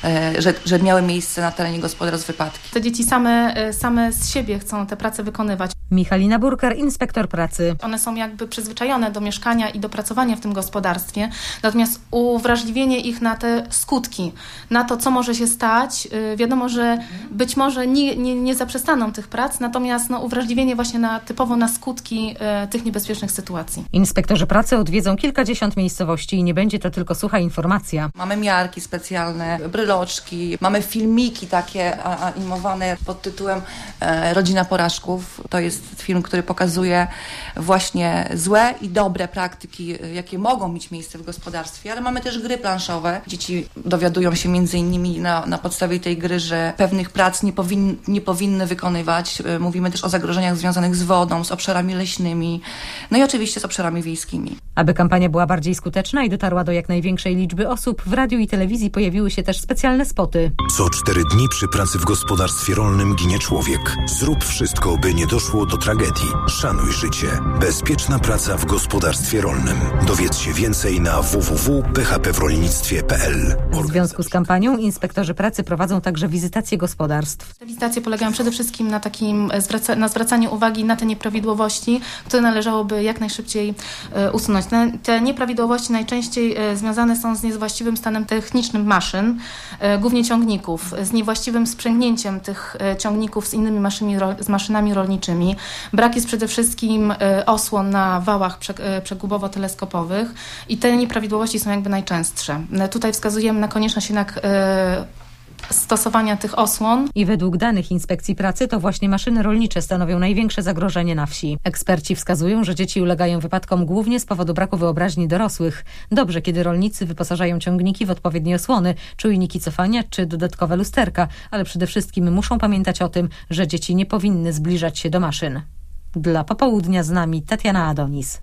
że miały miejsce na terenie gospodarstw wypadki. Te dzieci same z siebie chcą te prace wykonywać. Michalina Burkar, inspektor pracy. One są jakby przyzwyczajone do mieszkania i do pracowania w tym gospodarstwie, natomiast uwrażliwienie ich na te skutki, na to, co może się stać, wiadomo, że być może nie zaprzestaną tych prac, natomiast uwrażliwienie właśnie typowo na skutki tych niebezpiecznych sytuacji. Inspektorzy pracy odwiedzą kilkadziesiąt miejscowości i nie będzie to tylko sucha informacja. Mamy miarki specjalne, bryloczki, mamy filmiki takie animowane pod tytułem Rodzina Porażków. To jest film, który pokazuje właśnie złe i dobre praktyki, jakie mogą mieć miejsce w gospodarstwie, ale mamy też gry planszowe. Dzieci dowiadują się między innymi na podstawie tej gry, że pewnych prac nie powinny wykonywać. Mówimy też o zagrożeniach związanych z wodą, z obszarami leśnymi, no i oczywiście z obszarami wiejskimi. Aby kampania była bardziej skuteczna i dotarła do jak największej liczby osób, w radiu i telewizji pojawiły się też specjalne spoty. Co 4 dni przy pracy w gospodarstwie rolnym ginie człowiek. Zrób wszystko, by nie doszło do tragedii. Szanuj życie. Bezpieczna praca w gospodarstwie rolnym. Dowiedz się więcej na www.phpwrolnictwie.pl. W związku z kampanią inspektorzy pracy prowadzą także wizytacje gospodarstw. Te wizytacje polegają przede wszystkim na takim zwracaniu uwagi na te nieprawidłowości, które należałoby jak najszybciej usunąć. Te nieprawidłowości najczęściej związane są z niewłaściwym stanem technicznym maszyn, głównie ciągników, z niewłaściwym sprzęgnięciem tych ciągników z innymi maszynami rolniczymi. Brak jest przede wszystkim osłon na wałach przegubowo-teleskopowych i te nieprawidłowości są jakby najczęstsze. Tutaj wskazujemy na konieczność jednak stosowania tych osłon. I według danych Inspekcji Pracy to właśnie maszyny rolnicze stanowią największe zagrożenie na wsi. Eksperci wskazują, że dzieci ulegają wypadkom głównie z powodu braku wyobraźni dorosłych. Dobrze, kiedy rolnicy wyposażają ciągniki w odpowiednie osłony, czujniki cofania czy dodatkowe lusterka, ale przede wszystkim muszą pamiętać o tym, że dzieci nie powinny zbliżać się do maszyn. Dla Popołudnia z nami Tatiana Adonis.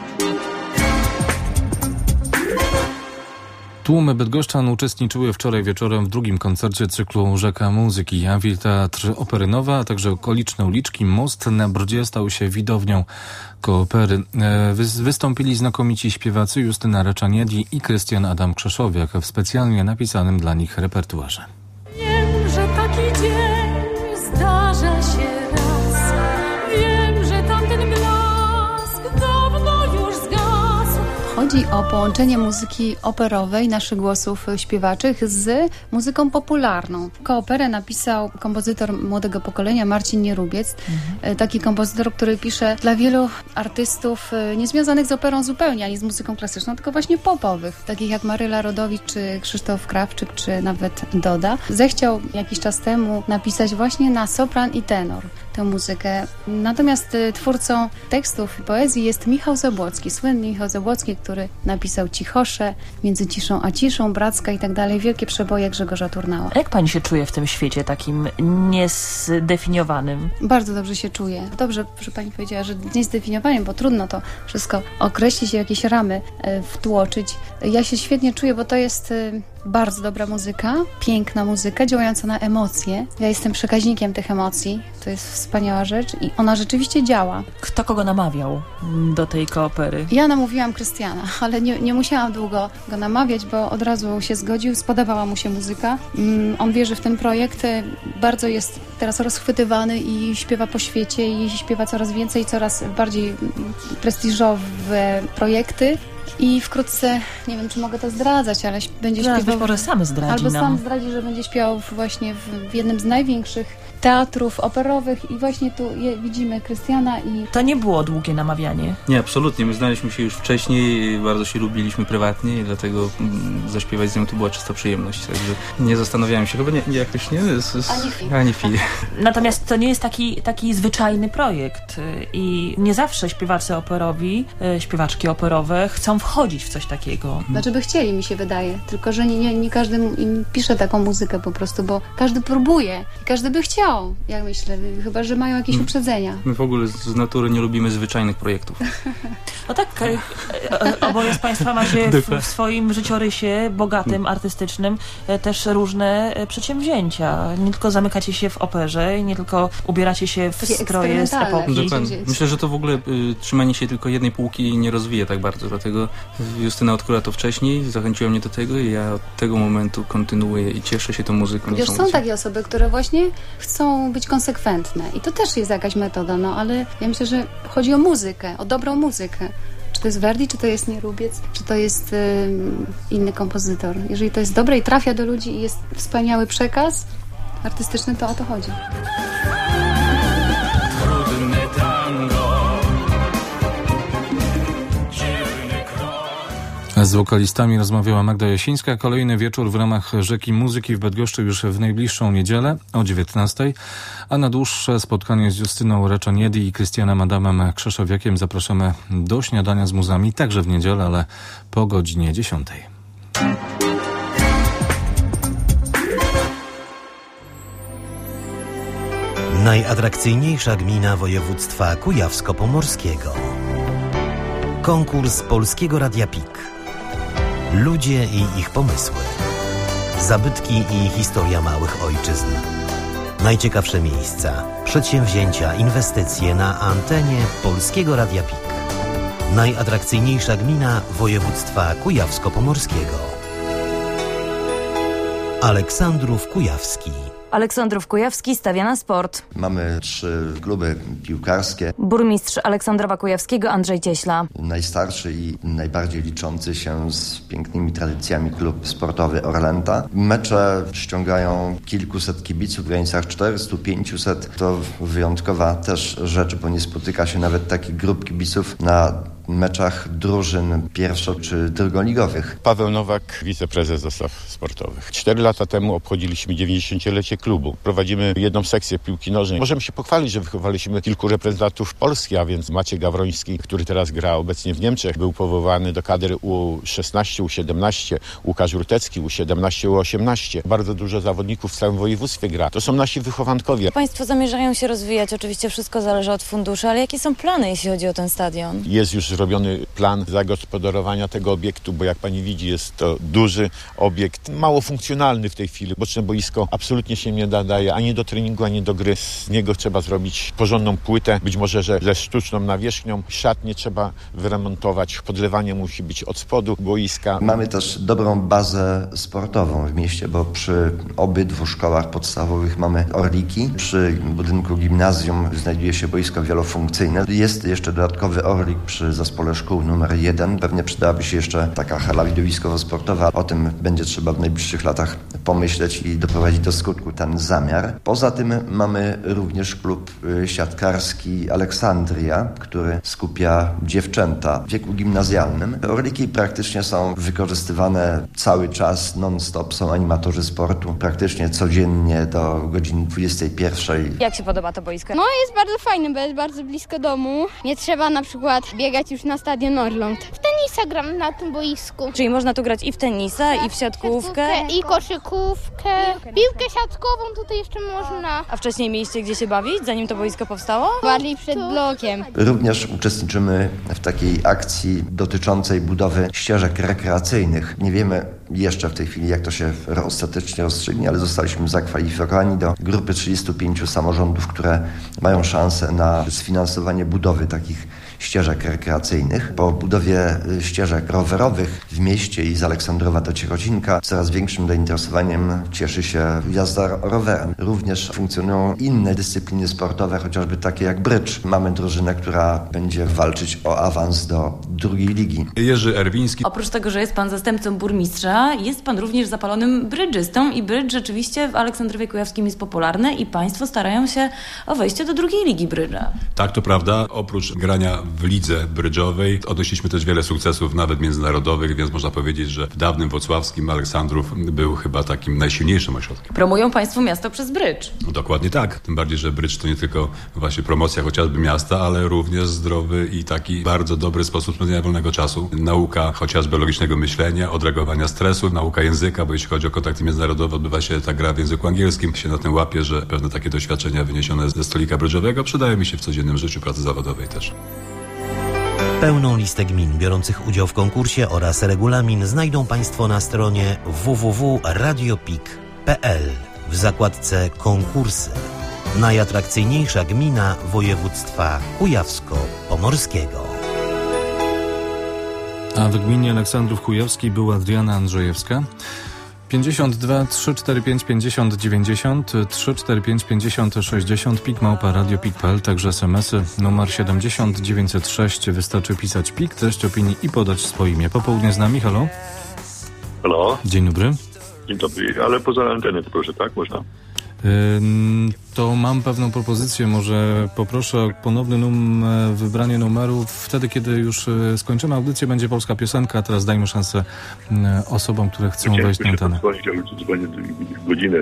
Tłumy bydgoszczan uczestniczyły wczoraj wieczorem w drugim koncercie cyklu Rzeka Muzyki. Awil Teatr Opery Nowa, a także okoliczne uliczki Most na Brdzie stał się widownią koopery. Wystąpili znakomici śpiewacy Justyna Raczaniedi i Krystian Adam Krzeszowiak w specjalnie napisanym dla nich repertuarze. Wiem, że taki dzień zdarza się raz. Wiem, że tamten blask dawno już zgasł. Chodzi o połączenie muzyki operowej, naszych głosów śpiewaczych, z muzyką popularną. Kooperę napisał kompozytor młodego pokolenia Marcin Nierubiec. Taki kompozytor, który pisze dla wielu artystów niezwiązanych z operą zupełnie, ani z muzyką klasyczną, tylko właśnie popowych, takich jak Maryla Rodowicz, czy Krzysztof Krawczyk, czy nawet Doda. Zechciał jakiś czas temu napisać właśnie na sopran i tenor tę muzykę. Natomiast twórcą tekstów i poezji jest Michał Zabłocki, słynny Michał Zabłocki, który napisał Cichosze, Między ciszą a ciszą, Bracka i tak dalej, wielkie przeboje Grzegorza Turnała. Jak pani się czuje w tym świecie takim niezdefiniowanym? Bardzo dobrze się czuję. Dobrze, że pani powiedziała, że niezdefiniowanym, bo trudno to wszystko określić, w jakieś ramy wtłoczyć. Ja się świetnie czuję, bo to jest bardzo dobra muzyka, piękna muzyka, działająca na emocje. Ja jestem przekaźnikiem tych emocji. To jest wspaniała rzecz i ona rzeczywiście działa. Kto kogo namawiał do tej koopery? Ja namówiłam Krystiana, ale nie musiałam długo go namawiać, bo od razu się zgodził, spodobała mu się muzyka. On wierzy w ten projekt, bardzo jest teraz rozchwytywany i śpiewa po świecie i śpiewa coraz więcej, coraz bardziej prestiżowe projekty. I wkrótce, nie wiem, czy mogę to zdradzać, ale będzie śpiewał... Może sam zdradzi albo nam. sam zdradzi, że będzie śpiewał właśnie w jednym z największych teatrów operowych i właśnie tu widzimy Krystiana i... To nie było długie namawianie? Nie, absolutnie. My znaliśmy się już wcześniej, bardzo się lubiliśmy prywatnie i dlatego zaśpiewać z nią to była czysta przyjemność. Także nie zastanawiałem się, chyba jakoś nie... Ani chwili. Natomiast to nie jest taki zwyczajny projekt i nie zawsze śpiewacy operowi, śpiewaczki operowe chcą wchodzić w coś takiego. Znaczy by chcieli, mi się wydaje, tylko że nie każdy im pisze taką muzykę po prostu, bo każdy próbuje i każdy by chciał, jak myślę, chyba że mają jakieś uprzedzenia. My w ogóle z natury nie lubimy zwyczajnych projektów. No tak, oboje z Państwa macie w swoim życiorysie bogatym, artystycznym też różne przedsięwzięcia. Nie tylko zamykacie się w operze, nie tylko ubieracie się w stroje z epoki. Dokładnie. Myślę, że to w ogóle trzymanie się tylko jednej półki nie rozwija tak bardzo, dlatego Justyna odkryła to wcześniej, zachęciła mnie do tego i ja od tego momentu kontynuuję i cieszę się tą muzyką. Wiesz, są takie osoby, które właśnie chcą być konsekwentne i to też jest jakaś metoda, no ale ja myślę, że chodzi o muzykę, o dobrą muzykę. Czy to jest Verdi, czy to jest Nierubiec, czy to jest inny kompozytor. Jeżeli to jest dobre i trafia do ludzi i jest wspaniały przekaz artystyczny, to o to chodzi. Z wokalistami rozmawiała Magda Jasińska. Kolejny wieczór w ramach Rzeki Muzyki w Bydgoszczy już w najbliższą niedzielę o 19:00, a na dłuższe spotkanie z Justyną Raczaniedi i Krystianem Adamem Krzeszowiakiem zapraszamy do śniadania z muzami, także w niedzielę, ale po godzinie 10:00. Najatrakcyjniejsza gmina województwa kujawsko-pomorskiego. Konkurs Polskiego Radia PIK. Ludzie i ich pomysły. Zabytki i historia małych ojczyzn. Najciekawsze miejsca, przedsięwzięcia, inwestycje na antenie Polskiego Radia PIK. Najatrakcyjniejsza gmina województwa kujawsko-pomorskiego. Aleksandrów Kujawski. Aleksandrów Kujawski stawia na sport. Mamy 3 kluby piłkarskie. Burmistrz Aleksandrowa Kujawskiego Andrzej Cieśla. Najstarszy i najbardziej liczący się z pięknymi tradycjami klub sportowy Orlęta. Mecze ściągają kilkuset kibiców w granicach 400-500. To wyjątkowa też rzecz, bo nie spotyka się nawet takich grup kibiców na meczach drużyn pierwszo- czy drugoligowych. Paweł Nowak, wiceprezes do spraw sportowych. 4 lata temu obchodziliśmy 90-lecie klubu. Prowadzimy jedną sekcję piłki nożnej. Możemy się pochwalić, że wychowaliśmy kilku reprezentantów Polski, a więc Maciej Gawroński, który teraz gra obecnie w Niemczech, był powołany do kadry U16, U17, Łukasz Rutecki, U17, U18. Bardzo dużo zawodników w całym województwie gra. To są nasi wychowankowie. Państwo zamierzają się rozwijać, oczywiście wszystko zależy od funduszy, ale jakie są plany, jeśli chodzi o ten stadion? Jest już zrobiony plan zagospodarowania tego obiektu, bo jak pani widzi, jest to duży obiekt, mało funkcjonalny w tej chwili. Boczne boisko absolutnie się nie nadaje ani do treningu, ani do gry. Z niego trzeba zrobić porządną płytę, być może, że ze sztuczną nawierzchnią. Szatnie trzeba wyremontować, podlewanie musi być od spodu boiska. Mamy też dobrą bazę sportową w mieście, bo przy obydwu szkołach podstawowych mamy orliki. Przy budynku gimnazjum znajduje się boisko wielofunkcyjne. Jest jeszcze dodatkowy orlik przy zespole szkół numer 1. Pewnie przydałaby się jeszcze taka hala widowiskowo-sportowa. O tym będzie trzeba w najbliższych latach pomyśleć i doprowadzić do skutku ten zamiar. Poza tym mamy również klub siatkarski Aleksandria, który skupia dziewczęta w wieku gimnazjalnym. Orliki praktycznie są wykorzystywane cały czas, non-stop. Są animatorzy sportu praktycznie codziennie do godziny 21. Jak się podoba to boisko? No jest bardzo fajne, bo jest bardzo blisko domu. Nie trzeba na przykład biegać już na stadion Orląt. W tenisa gram na tym boisku. Czyli można tu grać i w tenisa, i w siatkówkę. I koszykówkę. Piłkę siatkową tutaj jeszcze można. A wcześniej mieliście gdzie się bawić, zanim to boisko powstało? Bardziej przed blokiem. Również uczestniczymy w takiej akcji dotyczącej budowy ścieżek rekreacyjnych. Nie wiemy jeszcze w tej chwili, jak to się ostatecznie rozstrzygnie, ale zostaliśmy zakwalifikowani do grupy 35 samorządów, które mają szansę na sfinansowanie budowy takich ścieżek rekreacyjnych. Po budowie ścieżek rowerowych w mieście i z Aleksandrowa do Ciechocinka coraz większym zainteresowaniem cieszy się jazda rowerem. Również funkcjonują inne dyscypliny sportowe, chociażby takie jak brydż. Mamy drużynę, która będzie walczyć o awans do drugiej ligi. Jerzy Erwiński. Oprócz tego, że jest pan zastępcą burmistrza, jest pan również zapalonym brydżystą i brydż rzeczywiście w Aleksandrowie Kujawskim jest popularny i państwo starają się o wejście do drugiej ligi brydża. Tak, to prawda. Oprócz grania w lidze brydżowej odnieśliśmy też wiele sukcesów, nawet międzynarodowych, więc można powiedzieć, że w dawnym wrocławskim Aleksandrów był chyba takim najsilniejszym ośrodkiem. Promują państwo miasto przez brydż. No, dokładnie tak. Tym bardziej, że brydż to nie tylko właśnie promocja chociażby miasta, ale również zdrowy i taki bardzo dobry sposób spędzania wolnego czasu. Nauka chociażby logicznego myślenia, odreagowania stresu, nauka języka, bo jeśli chodzi o kontakty międzynarodowe, odbywa się ta gra w języku angielskim. Się na tym łapie, że pewne takie doświadczenia wyniesione ze stolika brydżowego przydają mi się w codziennym życiu pracy zawodowej też. Pełną listę gmin biorących udział w konkursie oraz regulamin znajdą państwo na stronie www.radiopik.pl w zakładce konkursy. Najatrakcyjniejsza gmina województwa kujawsko-pomorskiego. A w gminie Aleksandrów Kujawski była Adriana Andrzejewska. 52 345 50 90 345 50 60 pik@radiopik.pl, także SMS-y numer 70 906. Wystarczy pisać pik, treść opinii i podać swoje imię. Popołudnie z nami, halo? Halo? Dzień dobry. Dzień dobry, ale poza antenę proszę, tak? Można? To mam pewną propozycję, może poproszę o ponowne wybranie numeru wtedy, kiedy już skończymy audycję, będzie polska piosenka, a teraz dajmy szansę osobom, które chcą wejść na antenę. Dzwonię godzinę.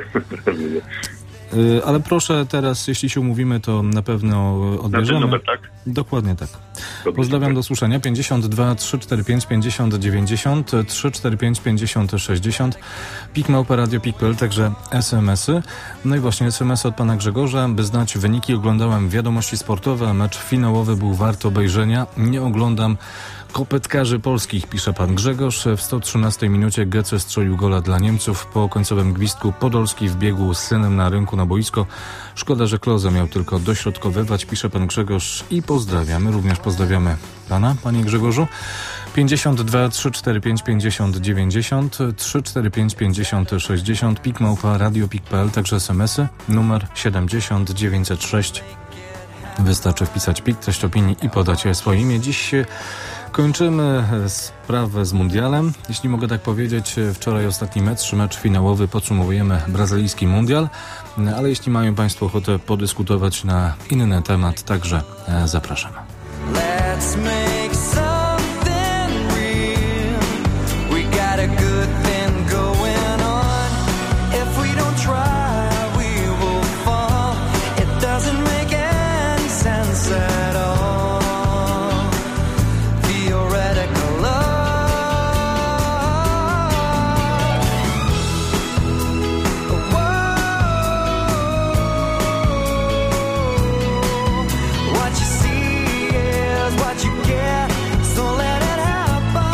Ale proszę teraz, jeśli się umówimy, to na pewno odbierzemy. Na ten numer, tak? Dokładnie tak. Pozdrawiam, do usłyszenia. 52 345 50 90, 345 50 60, pik@radio.pl, także SMS-y. No i właśnie SMS od pana Grzegorza, by znać wyniki oglądałem wiadomości sportowe, mecz finałowy był wart obejrzenia. Nie oglądam kopetkarzy polskich, pisze pan Grzegorz. W 113 minucie Götze strzelił gola dla Niemców. Po końcowym gwizdku Podolski wbiegł z synem na rynku na boisko. Szkoda, że Klose miał tylko dośrodkowywać, pisze pan Grzegorz i pozdrawiamy. Również pozdrawiamy pana, panie Grzegorzu. 52 345 50 90, 345 50 60, pik@radio.pl, także SMS-y, numer 70 906. Wystarczy wpisać pik, treść opinii i podać swoje imię. Dziś kończymy sprawę z mundialem. Jeśli mogę tak powiedzieć, wczoraj ostatni mecz finałowy, podsumowujemy brazylijski mundial, ale jeśli mają państwo ochotę podyskutować na inny temat, także zapraszam. Let's make something real. We got a good thing going on. If we don't try, we will fall. It doesn't make any sense at all. Theoretical love. Whoa. What you see is what you get, so let it happen.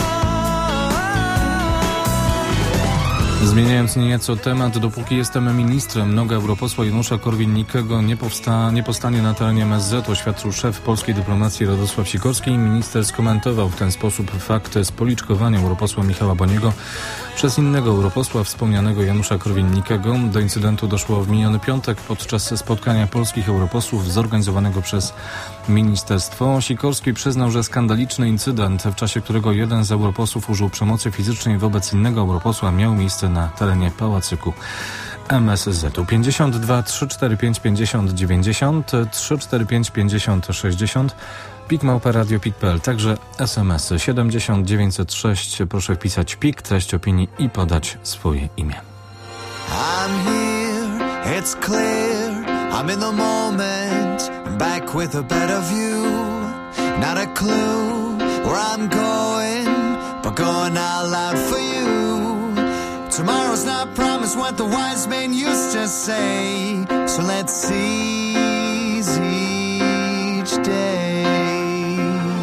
Zmieniając nieco temat, dopóki jestem ministrem, noga europosła Janusza Korwin-Mikkego nie powstanie na terenie MSZ, oświadczył szef polskiej dyplomacji Radosław Sikorski. Minister skomentował w ten sposób fakt spoliczkowania europosła Michała Boniego przez innego europosła, wspomnianego Janusza Korwin-Mikkego. Do incydentu doszło w miniony piątek podczas spotkania polskich europosłów zorganizowanego przez ministerstwo. Sikorski przyznał, że skandaliczny incydent, w czasie którego jeden z europosłów użył przemocy fizycznej wobec innego europosła, miał miejsce na terenie pałacyku MSZ-u. 52 345 50 90, 345 50 60, pik@radio.pl, także SMS-y 70 906. Proszę wpisać pik, treść opinii i podać swoje imię. I'm here, it's clear, I'm in the moment, I'm back with a better view, not a clue where I'm going, but going out loud for you. Tomorrow's not promised, what the wise men used to say, so let's seize each day.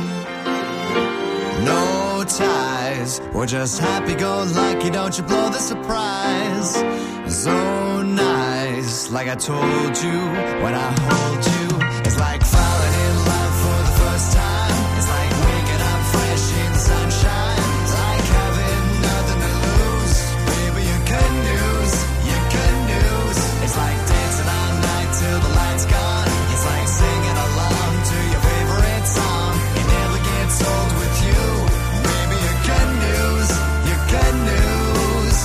No ties, we're just happy-go-lucky, don't you blow the surprise. So nice, like I told you, when I hold you, it's like falling in love for the first time. It's like waking up fresh in the sunshine. It's like having nothing to lose. Baby, you're good news, you're good news. It's like dancing all night till the lights gone. It's like singing along to your favorite song. It never gets old with you. Baby, you're good news, you're good news.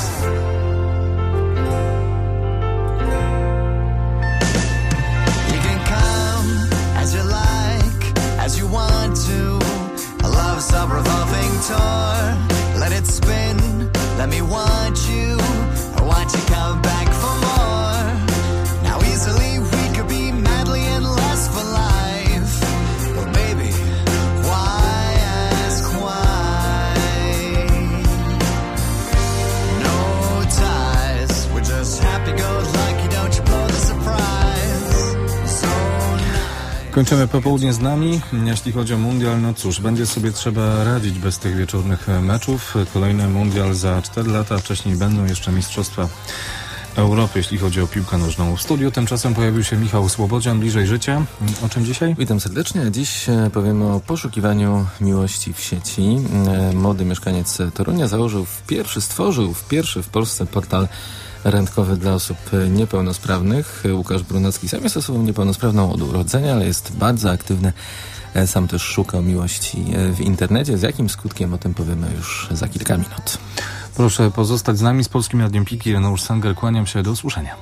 You can come as you like, as you want to. Love's a revolving door. Let it spin, let me want you. I want you come back for more. Now easily we could be madly in lust for life. But baby, why ask why? No ties, we're just happy-go-lucky, don't you blow the surprise. So Kończymy popołudnie z nami. Jeśli chodzi o mundial, no cóż, będzie sobie trzeba radzić bez tych wieczornych meczów. Kolejny mundial za 4 lata, wcześniej będą jeszcze mistrzostwa Europy, jeśli chodzi o piłkę nożną. W studiu tymczasem pojawił się Michał Słobodzian, Bliżej Życia. O czym dzisiaj? Witam serdecznie. Dziś powiemy o poszukiwaniu miłości w sieci. Młody mieszkaniec Torunia stworzył pierwszy w Polsce portal randkowy dla osób niepełnosprawnych. Łukasz Brunacki sam jest osobą niepełnosprawną od urodzenia, ale jest bardzo aktywny. Sam też szukał miłości w internecie. Z jakim skutkiem, o tym powiemy już za kilka minut. Proszę pozostać z nami. Z Polskim Radiem Piki, Reneusz Sanger. Kłaniam się, do usłyszenia.